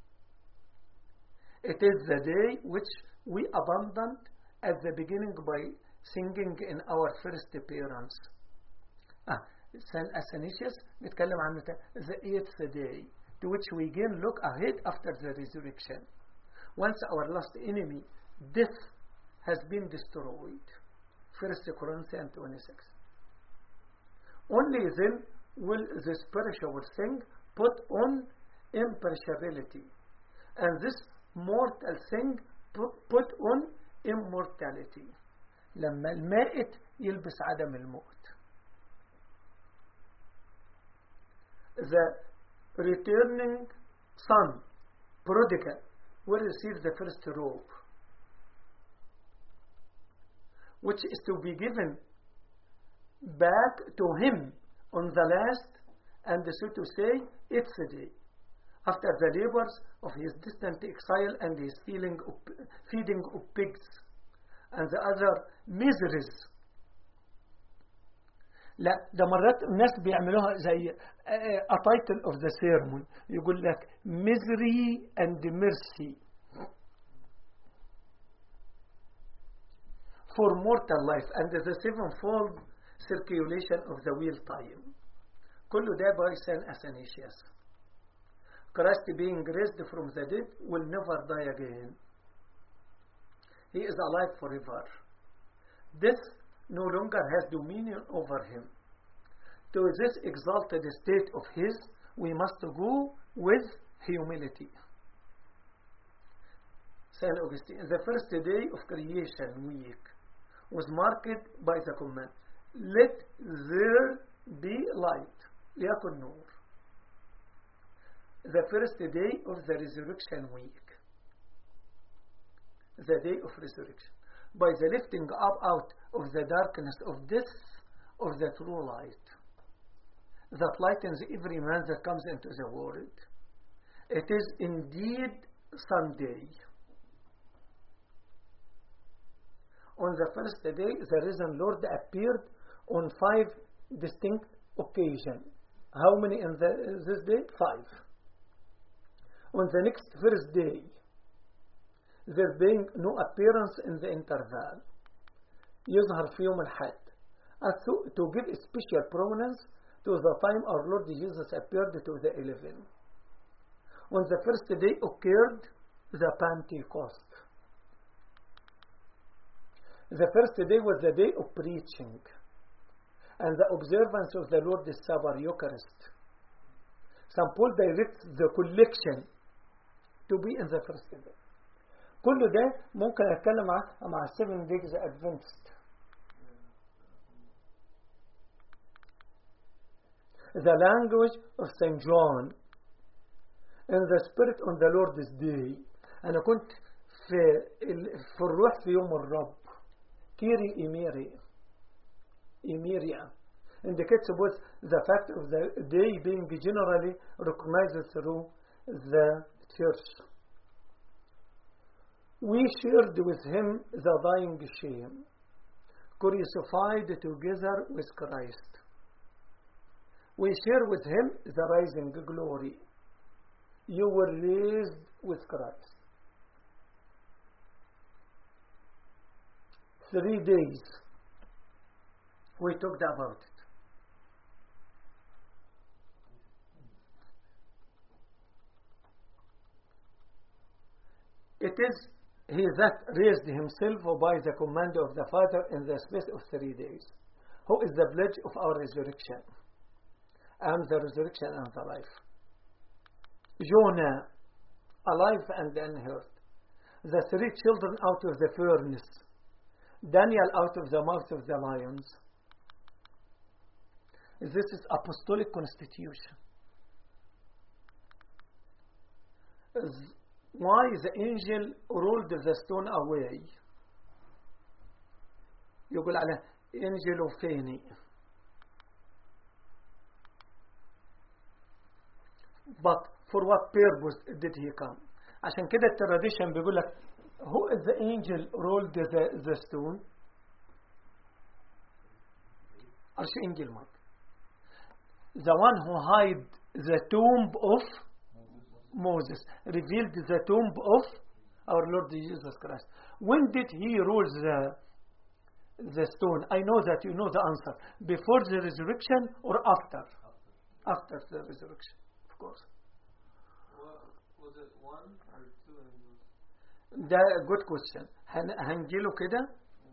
It is the day which we abandoned at the beginning by singing in our first appearance. Ah, Saint Athanasius نتكلم عن the eighth day, to which we again look ahead after the resurrection. Once our last enemy, death, has been destroyed. First Corinthians twenty-six. Only then will this perishable thing put on imperishability, and this mortal thing put on immortality. لما المائت يلبس عدم الموت. The returning son, prodigal, will receive the first robe, which is to be given back to him on the last, and so to say, it's a day, after the labors of his distant exile and his feeling of, feeding of pigs and the other miseries. لا ده مرات الناس بيعملوها زي a title of the sermon, يقول لك misery and mercy for mortal life and the sevenfold circulation of the wheel time. كله ده by Saint Athanasius. Christ being raised from the dead will never die again. He is alive forever. Death no longer has dominion over him. To this exalted state of his, we must go with humility. Saint Augustine. The first day of creation week was marked by the command, let there be light. ليكن نور. The first day of the resurrection week. The day of resurrection. By the lifting up out of the darkness of death of the true light that lightens every man that comes into the world. It is indeed Sunday. On the first day, the risen Lord appeared on five distinct occasions. How many in the, this day? Five. On the next first day, there being no appearance in the interval. يظهر في يوم الحد. To give special prominence to the time our Lord Jesus appeared to the eleven. On the first day occurred the Pentecost. The first day was the day of preaching and the observance of the Lord's Supper, Eucharist. Saint Paul directs the collection to be in the first day. كل ده ممكن أتكلم مع مع seven days Adventist. The language of Saint John in the spirit on the Lord's day. أنا كنت في في الروح في يوم الرب. Kiri Emiri. Emiria indicates both the fact of the day being generally recognized through the church. We shared with him the dying shame, crucified together with Christ. We share with him the rising glory. You were raised with Christ. Three days we talked about it. It is he that raised himself by the command of the Father in the space of three days, who is the pledge of our resurrection. I am the resurrection and the life. Jonah, alive and unhurt. The three children out of the furnace. Daniel out of the mouth of the lions. This is apostolic constitution. Why the angel rolled the stone away? يقول على angel فيني. But for what purpose did he come? عشان كده التراديشن بيقول لك who is the angel rolled the, the stone? Archangel Michael. The one who hid the tomb of Moses, revealed the tomb of our Lord Jesus Christ. When did he roll the, the stone? I know that you know the answer. Before the resurrection or after? After, after the resurrection, of course. Well, was it one or two angels? ده good question. هنجيله كده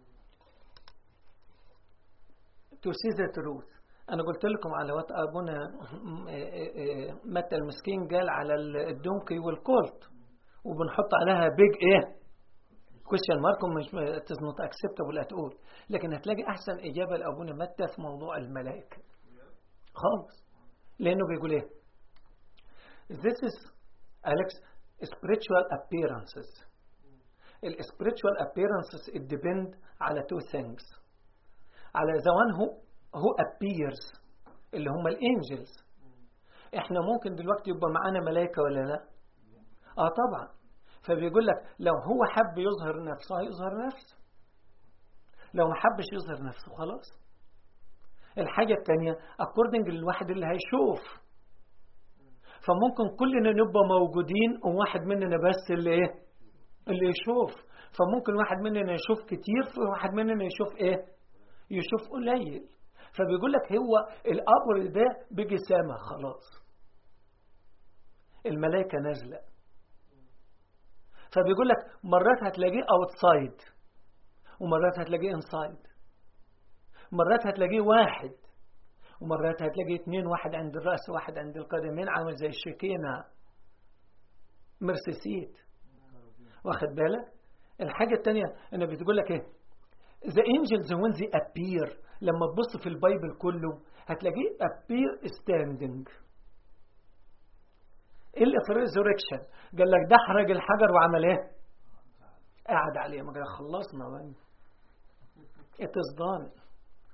to see the truth. أنا قلت لكم على وقت أبونا متى المسكين قال على الدونكي والكولت وبنحط عليها big إيه question mark مش it is not acceptable at all. لكن هتلاقي أحسن إجابة لأبونا متى في موضوع الملائكة خالص لأنه بيقول إيه this is Alex spiritual appearances. ال spiritual appearances it depend على two things. على the one who who appears اللي هم الانجلز. احنا ممكن دلوقتي يبقى معانا ملائكة ولا لا؟ اه طبعا. فبيقول لك لو هو حب يظهر نفسه هيظهر نفسه. لو ما حبش يظهر نفسه خلاص. الحاجة الثانية according للواحد اللي هيشوف. فممكن كلنا نبقى موجودين وواحد مننا بس اللي ايه؟ اللي يشوف. فممكن واحد مننا يشوف كتير وواحد مننا يشوف ايه؟ يشوف قليل. فبيقول لك هو الأمر ده بيجي سامة خلاص الملائكة نازلة. فبيقول لك مرات هتلاقيه outside ومرات هتلاقيه inside. مرات هتلاقيه واحد ومرات هتلاقيه اتنين واحد عند الرأس واحد عند القدمين عامل زي الشكينة مرسيسيت. واخد بالك؟ الحاجة التانية أنا بتقول لك إيه the angels when they appear لما تبص في البايبل كله هتلاقيه appear standing. إيه اللي في resurrection قال لك ده حرج الحجر وعمل إيه قاعد عليه ما قال خلصنا بقى it is done.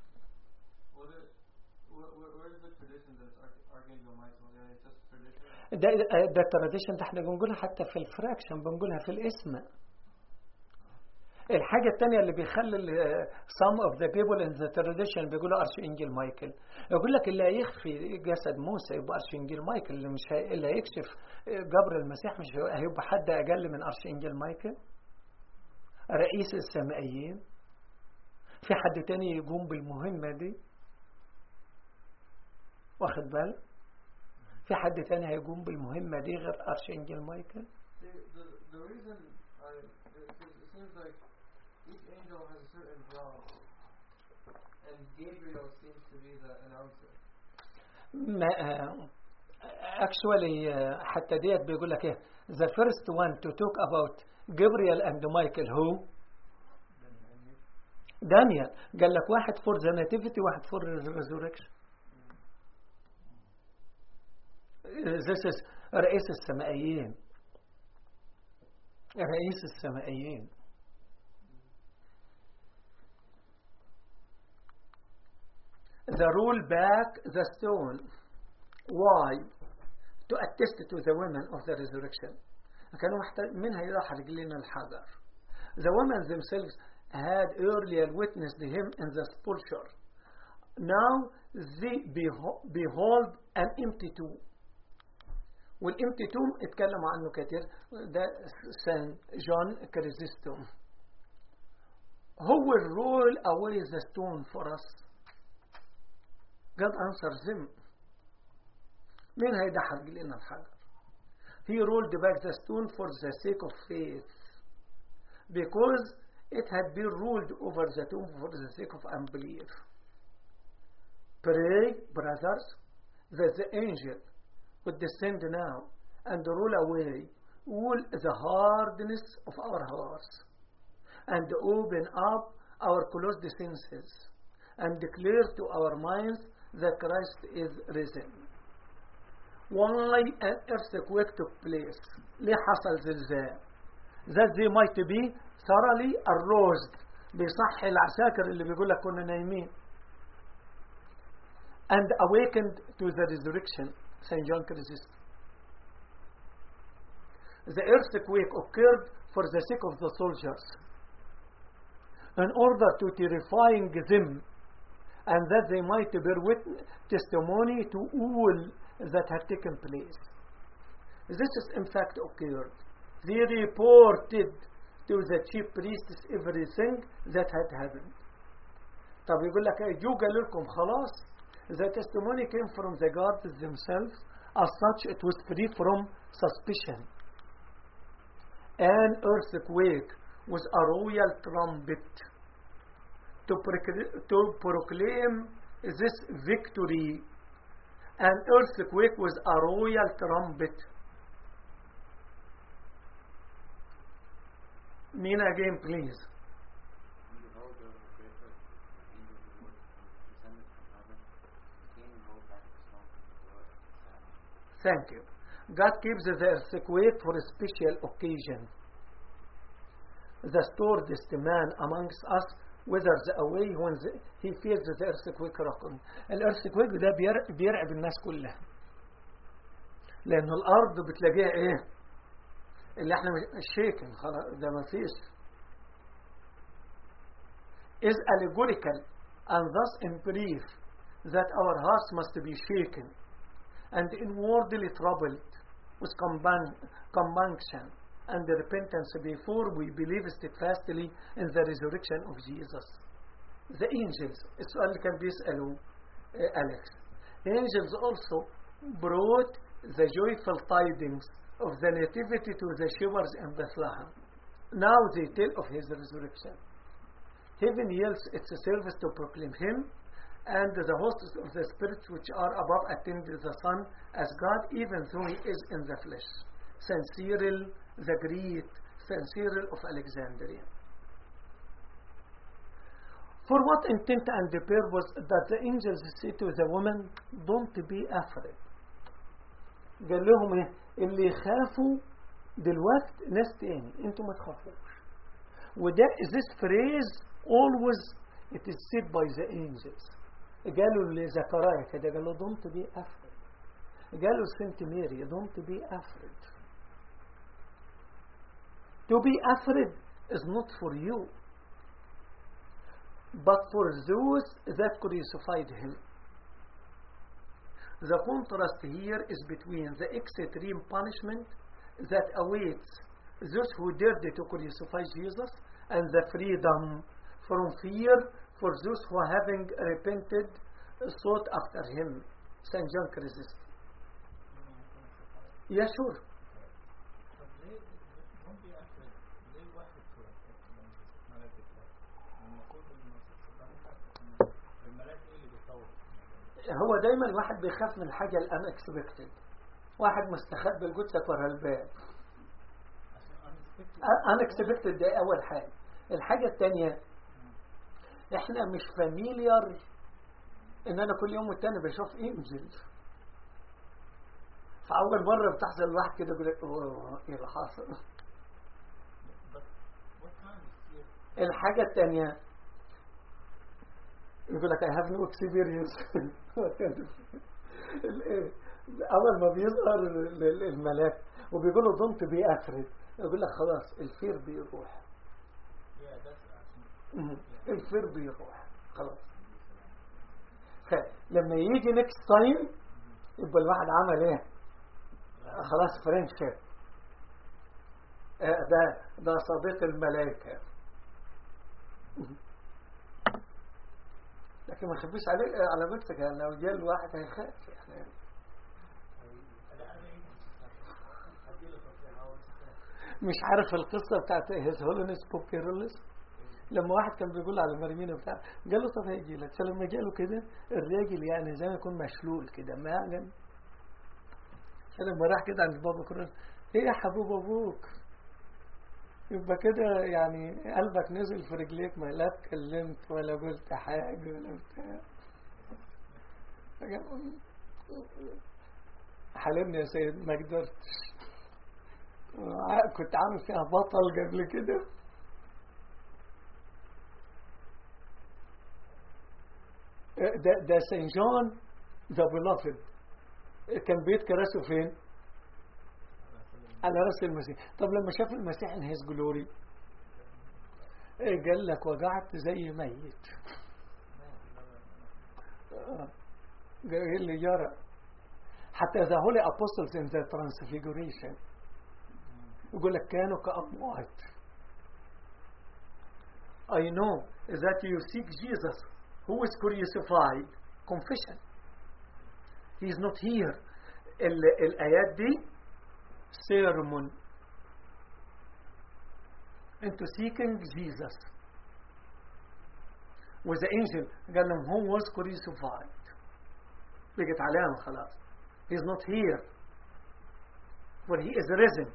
ده ده التراديشن ده احنا بنقولها حتى في الفراكشن بنقولها في الاسم. الحاجة الثانية اللي بيخلي some of the people in the tradition بيقولوا أرشنجيل مايكل. يقول لك اللي هيخفي جسد موسى يبقى أرشنجيل مايكل اللي مش هي... اللي هيكشف جبر المسيح مش هيبقى حد أقل من أرشنجيل مايكل رئيس السمائيين. في حد تاني يقوم بالمهمة دي واخد بالك؟ في حد تاني هيقوم بالمهمة دي غير أرشنجيل مايكل؟ The, the, the reason I, it, it seems like each angel has a certain job, and Gabriel seems to be the announcer. ما actually حتى ديت بيقول لك إيه the first one to talk about Gabriel and Michael who دانيال قال لك واحد for the nativity واحد for the resurrection. This is رئيس السمائيين رئيس السمائيين. The roll back the stone. Why? To attest to the women of the resurrection. كانوا محتاج منها يراح رجلين الحجر. The women themselves had earlier witnessed him in the sepulchre. Now they behold an empty tomb. والامتي توم اتكلموا عنه كتير ده سان جون كريزيستوم. هو الرول away the stone for us. God answers them. مين هيدحرج لنا الحجر؟ He rolled back the stone for the sake of faith because it had been rolled over the tomb for the sake of unbelief. Pray, brothers, that the angel would descend now and roll away all the hardness of our hearts and open up our closed senses and declare to our minds that Christ is risen. Why an earthquake took place? ليه حصل زلزال؟ That they might be thoroughly aroused. بيصحي العساكر اللي بيقول لك كنا نايمين. And awakened to the resurrection. Saint John Chrysostom. The earthquake occurred for the sake of the soldiers in order to terrifying them and that they might bear witness testimony to all that had taken place. This is in fact occurred. They reported to the chief priests everything that had happened. طب يقول لك جو قالوا لكم خلاص. The testimony came from the guards themselves. As such, it was free from suspicion. An earthquake was a royal trumpet to, procl- to proclaim this victory. An earthquake was a royal trumpet. Nina again, please. Thank you. God keeps the earthquake for a special occasion. The storedest man amongst us withers away when the, he feels the earthquake rocking. earthquake ده بيرعب الناس كلها. لأن الأرض بتلاقيها إيه؟ اللي إحنا مش shaken خلاص ده ما فيش. Is allegorical and thus in brief that our hearts must be shaken and inwardly troubled with compunction and repentance before we believe steadfastly in the resurrection of Jesus. The angels, السؤال اللي كان بيسأله Alex. The angels also brought the joyful tidings of the nativity to the shepherds in Bethlehem. Now they tell of his resurrection. Heaven yields its service to proclaim him, and the hosts of the spirits which are above attend the Son as God, even though he is in the flesh. Saint Cyril the Great Saint Cyril of Alexandria. For what intent and the purpose that the angels say to the woman, don't be afraid. قال لهم ايه؟ اللي يخافوا دلوقت ناس تاني، انتوا ما تخافوش. وده this phrase always it is said by the angels. قالوا لزكريا كده، قالوا don't be afraid. قالوا سنت ماري don't be afraid. To be afraid is not for you, but for those that crucified him. The contrast here is between the extreme punishment that awaits those who dared to crucify Jesus and the freedom from fear for those who, having repented, sought after him. Saint John Chrysostom. Yeah, sure. هو دايما الواحد بيخاف من حاجة الانكسبكتد. واحد مستخبي الجثة ورا الباب. unexpected ده أول حاجة. الحاجة الثانية احنا مش فاميليار ان انا كل يوم والتاني بشوف انجل. فأول مرة بتحصل الواحد كده يقول لك اوه ايه اللي حاصل. الحاجة الثانية يقول لك I have no experience. أول ما بيظهر الملاك وبيقول له don't be afraid، يقول لك خلاص الفير بيروح. الفير بيروح خلاص. لما يجي next time يبقى الواحد عمل ايه؟ خلاص فرنشيب. ده ده صديق الملائكة. لكن ما تخافيش عليه على نفسك، يعني لو جاء الواحد هيخاف يعني. مش عارف القصة بتاعت هيز هولينس بوب كيرلس لما واحد كان بيقول على مريمين بتاع، قال له طب هيجي لك. فلما جاله كده الراجل يعني زي ما يكون مشلول كده ما يعلم. فلما راح كده عند بابا كيرلس، ايه يا حبوب ابوك؟ يبقى كده يعني قلبك نزل في رجليك، ما لا اتكلمت ولا قلت حاجة ولا بتاع. حلمني يا سيد ما قدرتش، كنت عامل فيها بطل قبل كده. ده ده سين جون ذا بيلافد كان بيت كراسه فين؟ على راس المسيح. طب لما شاف المسيح ان هيز جلوري قال لك وجعت زي ميت. ايه اللي جرى؟ حتى ذا هولي apostles in the transfiguration يقول لك كانوا كأموات. I know that you seek Jesus who is crucified. Confession. He is not here. ال الآيات دي sermon into seeking Jesus. وذا angel قال لهم who was crucified. بقت علامة خلاص. He is not here. For he is risen.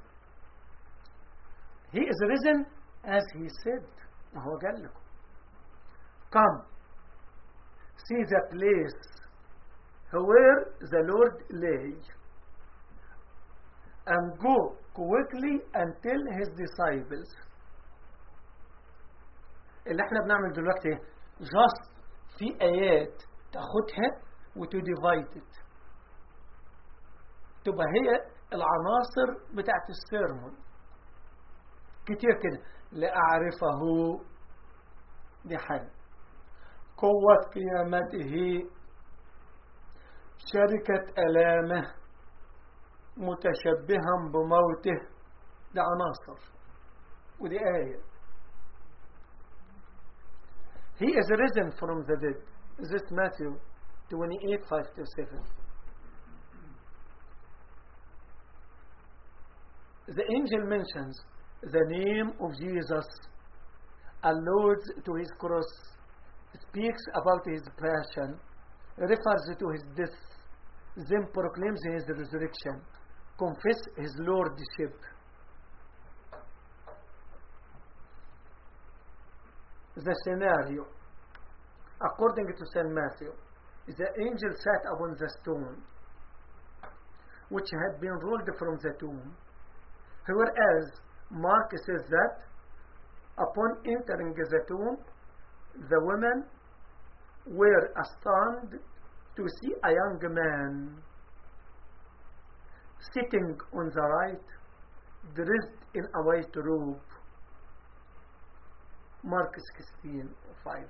He is risen as he said. هو قال لكم. Come. See the place where the Lord lay. And go quickly and tell his disciples. اللي احنا بنعمل دلوقتي just في آيات تاخدها وتديفايتد تبقى هي العناصر بتاعت السيرمون كتير كده. لأعرفه دي حاجة، قوة قيامته، شركة ألامه، متشبها بموته، ده عناصر ودي آية. He is risen from the dead. This is Matthew twenty-eight, five to seven. The angel mentions the name of Jesus, alludes to his cross, speaks about his passion, refers to his death, then proclaims his resurrection, confess his lordship. the scenario, according to Saint Matthew, the angel sat upon the stone which had been rolled from the tomb, whereas Mark says that upon entering the tomb, the women were astounded to see a young man sitting on the right, dressed in a white robe. Mark sixteen five.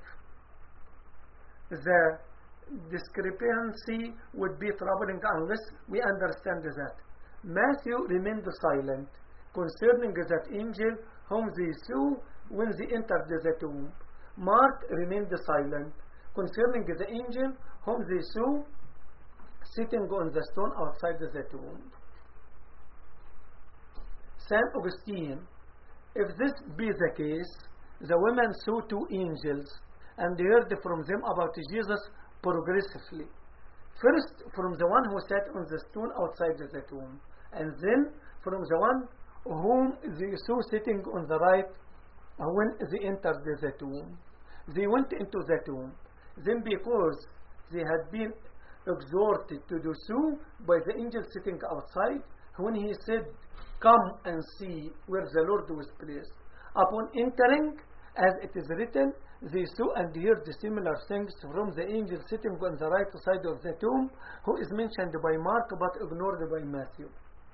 The discrepancy would be troubling unless we understand that Matthew remained silent concerning that angel whom they saw when they entered the tomb. Mark remained silent concerning the angel whom they saw sitting on the stone outside the tomb. Saint Augustine, if this be the case, the women saw two angels and heard from them about Jesus progressively. First from the one who sat on the stone outside the tomb, and then from the one whom they saw sitting on the right when they entered the tomb. They went into the tomb. Then because they had been exhorted to do so by the angel sitting outside, when he said, "Come and see where the Lord was placed," upon entering, as it is written, they saw and heard similar things from the angel sitting on the right side of the tomb, who is mentioned by Mark but ignored by Matthew.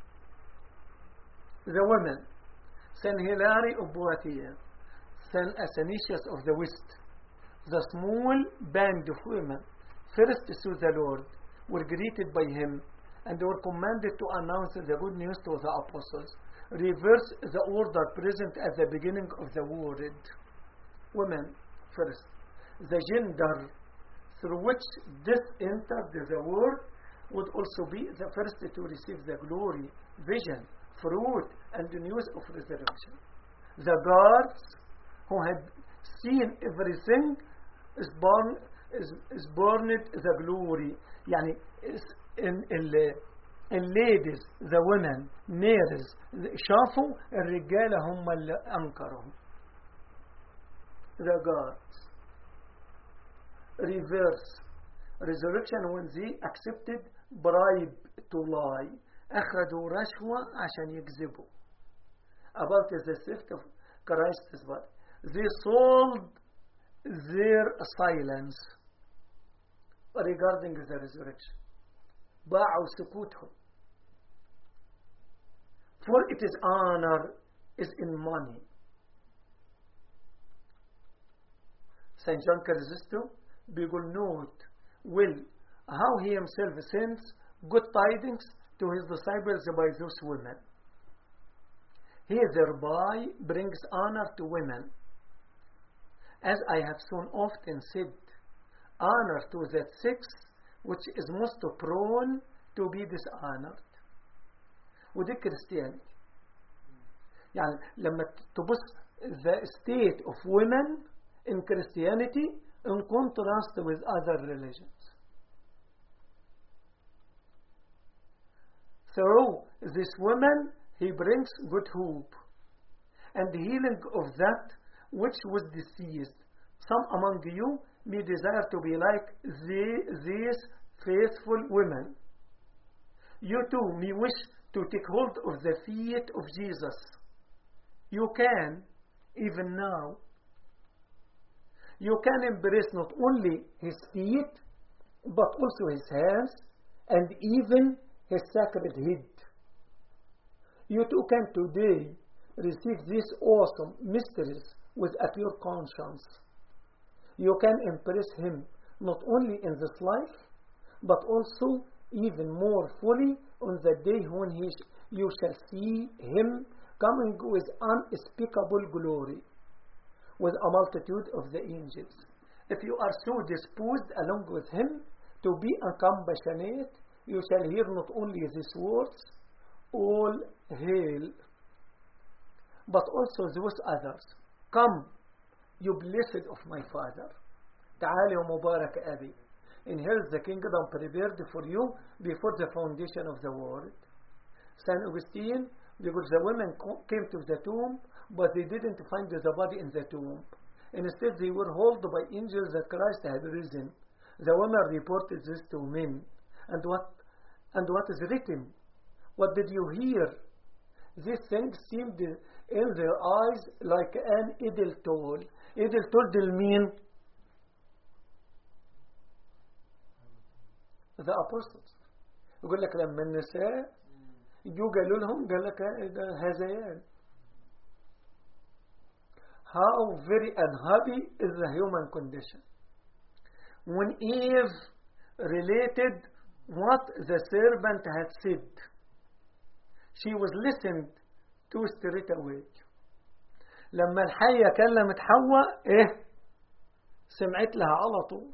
The women, Saint Hilary of Poitiers, Saint Athanasius of the West, the small band of women first saw the Lord, were greeted by him, and were commanded to announce the good news to the apostles. Reverse the order present at the beginning of the word. Women first. The gender through which this entered the world would also be the first to receive the glory, vision, fruit, and the news of resurrection. The guards who had seen everything is born is, is born the glory. يعني in, in, الليديز the women nurses شافوا الرجال هم اللي أنكرهم. The gods. Reverse. Resurrection when they accepted bribe to lie. أخذوا رشوة عشان يكذبوا. About the theft of Christ's body. They sold their silence regarding the resurrection. باعوا سكوتهم. For it is honor is in money. Saint John Chrysostom بيقول note will how he himself sends good tidings to his disciples by those women. He thereby brings honor to women. As I have so often said, honor to that sex which is most prone to be dishonored. ودي Christianity. يعني لما تبص the state of women in Christianity in contrast with other religions. Through this woman he brings good hope and healing of that which was diseased. Some among you may desire to be like the, these faithful women. You too may wish to take hold of the feet of Jesus. You can, even now. You can embrace not only his feet, but also his hands and even his sacred head. You too can today receive these awesome mysteries with a pure conscience. You can impress him not only in this life, but also even more fully on the day when he sh you shall see him coming with unspeakable glory, with a multitude of the angels. If you are so disposed along with him to be compassionate, you shall hear not only these words, all hail, but also those others. Come, you blessed of my Father. تعالي ومبارك أبي. Inherit the kingdom prepared for you before the foundation of the world. Saint Augustine, because the women came to the tomb, but they didn't find the body in the tomb. Instead, they were told by angels that Christ had risen. The women reported this to men. And what, and what is written? What did you hear? These things seemed in their eyes like an idle toll. Idle toll del mean the apostles. يقول لك لما النساء يجوا قالوا لهم قال لك هذيان. How very unhappy is the human condition. When Eve related what the serpent had said, she was listened to straight away. لما الحية كلمت حواء ايه سمعت لها على طول.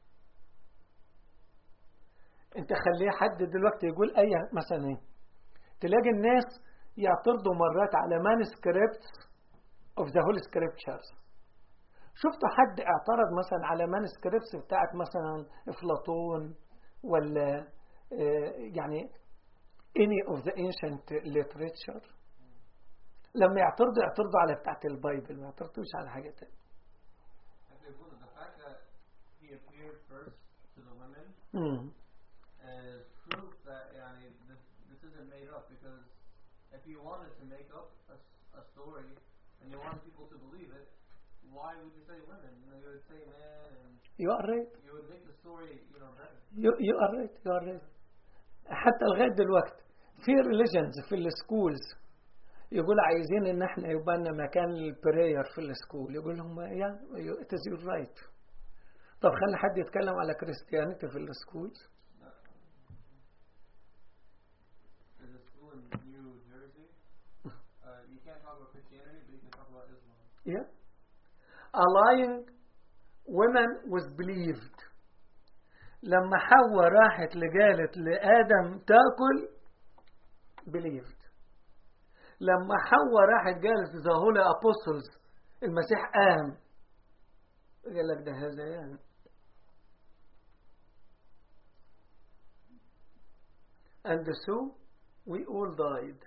انت خليه حد دلوقتي يقول اي مثلا ايه تلاقي الناس يعترضوا مرات على manuscripts of the Holy Scriptures. شفتوا حد اعترض مثلا على manuscripts بتاعت مثلا افلاطون ولا اه يعني any of the ancient literature؟ لما يعترضوا يعترضوا على بتاعت البايبل، ما يعترضوش على حاجة تانية. The fact that he appeared first to the women mm. is proof that yani, this, this isn't made up, because if you wanted to make up a, a story and you wanted people to believe it, why would you say women? You know, you would say man, and you are right. You would make the story, you know, better. You, you are right. You are right. حتى لغاية دلوقتي في religions في السكولز يقول عايزين ان احنا يبقى لنا مكان البراير في السكول. يقول لهم يا it is your right. طب خلي حد يتكلم على كريستيانيتي في السكولز. There's a school in New Jersey. Uh, you can't talk about Christianity, but you can talk about Islam. Yeah. A lying woman was believed. لما حواء راحت لقالت لآدم تأكل believed. لما حواء راحت قالت the holy apostles المسيح قام قال لك ده هذا يعني. And so we all died.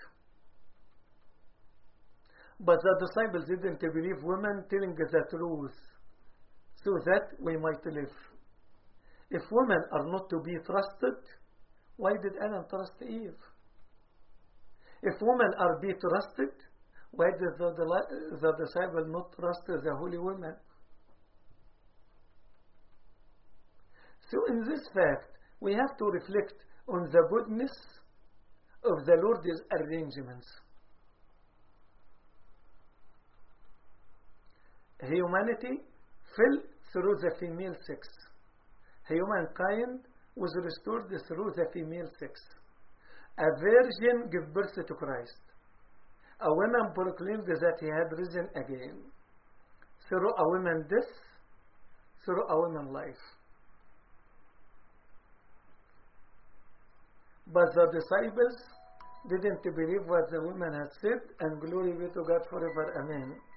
But the disciples didn't believe women telling the truth so that we might live. If women are not to be trusted, why did Adam trust Eve? If women are be trusted, why did the, the, the disciple not trust the holy women? So in this fact, we have to reflect on the goodness of the Lord's arrangements. Humanity fell through the female sex. Humankind was restored through the female sex. A virgin gave birth to Christ. A woman proclaimed that he had risen again. Through a woman death, through a woman life. But the disciples didn't believe what the woman had said, and glory be to God forever. Amen.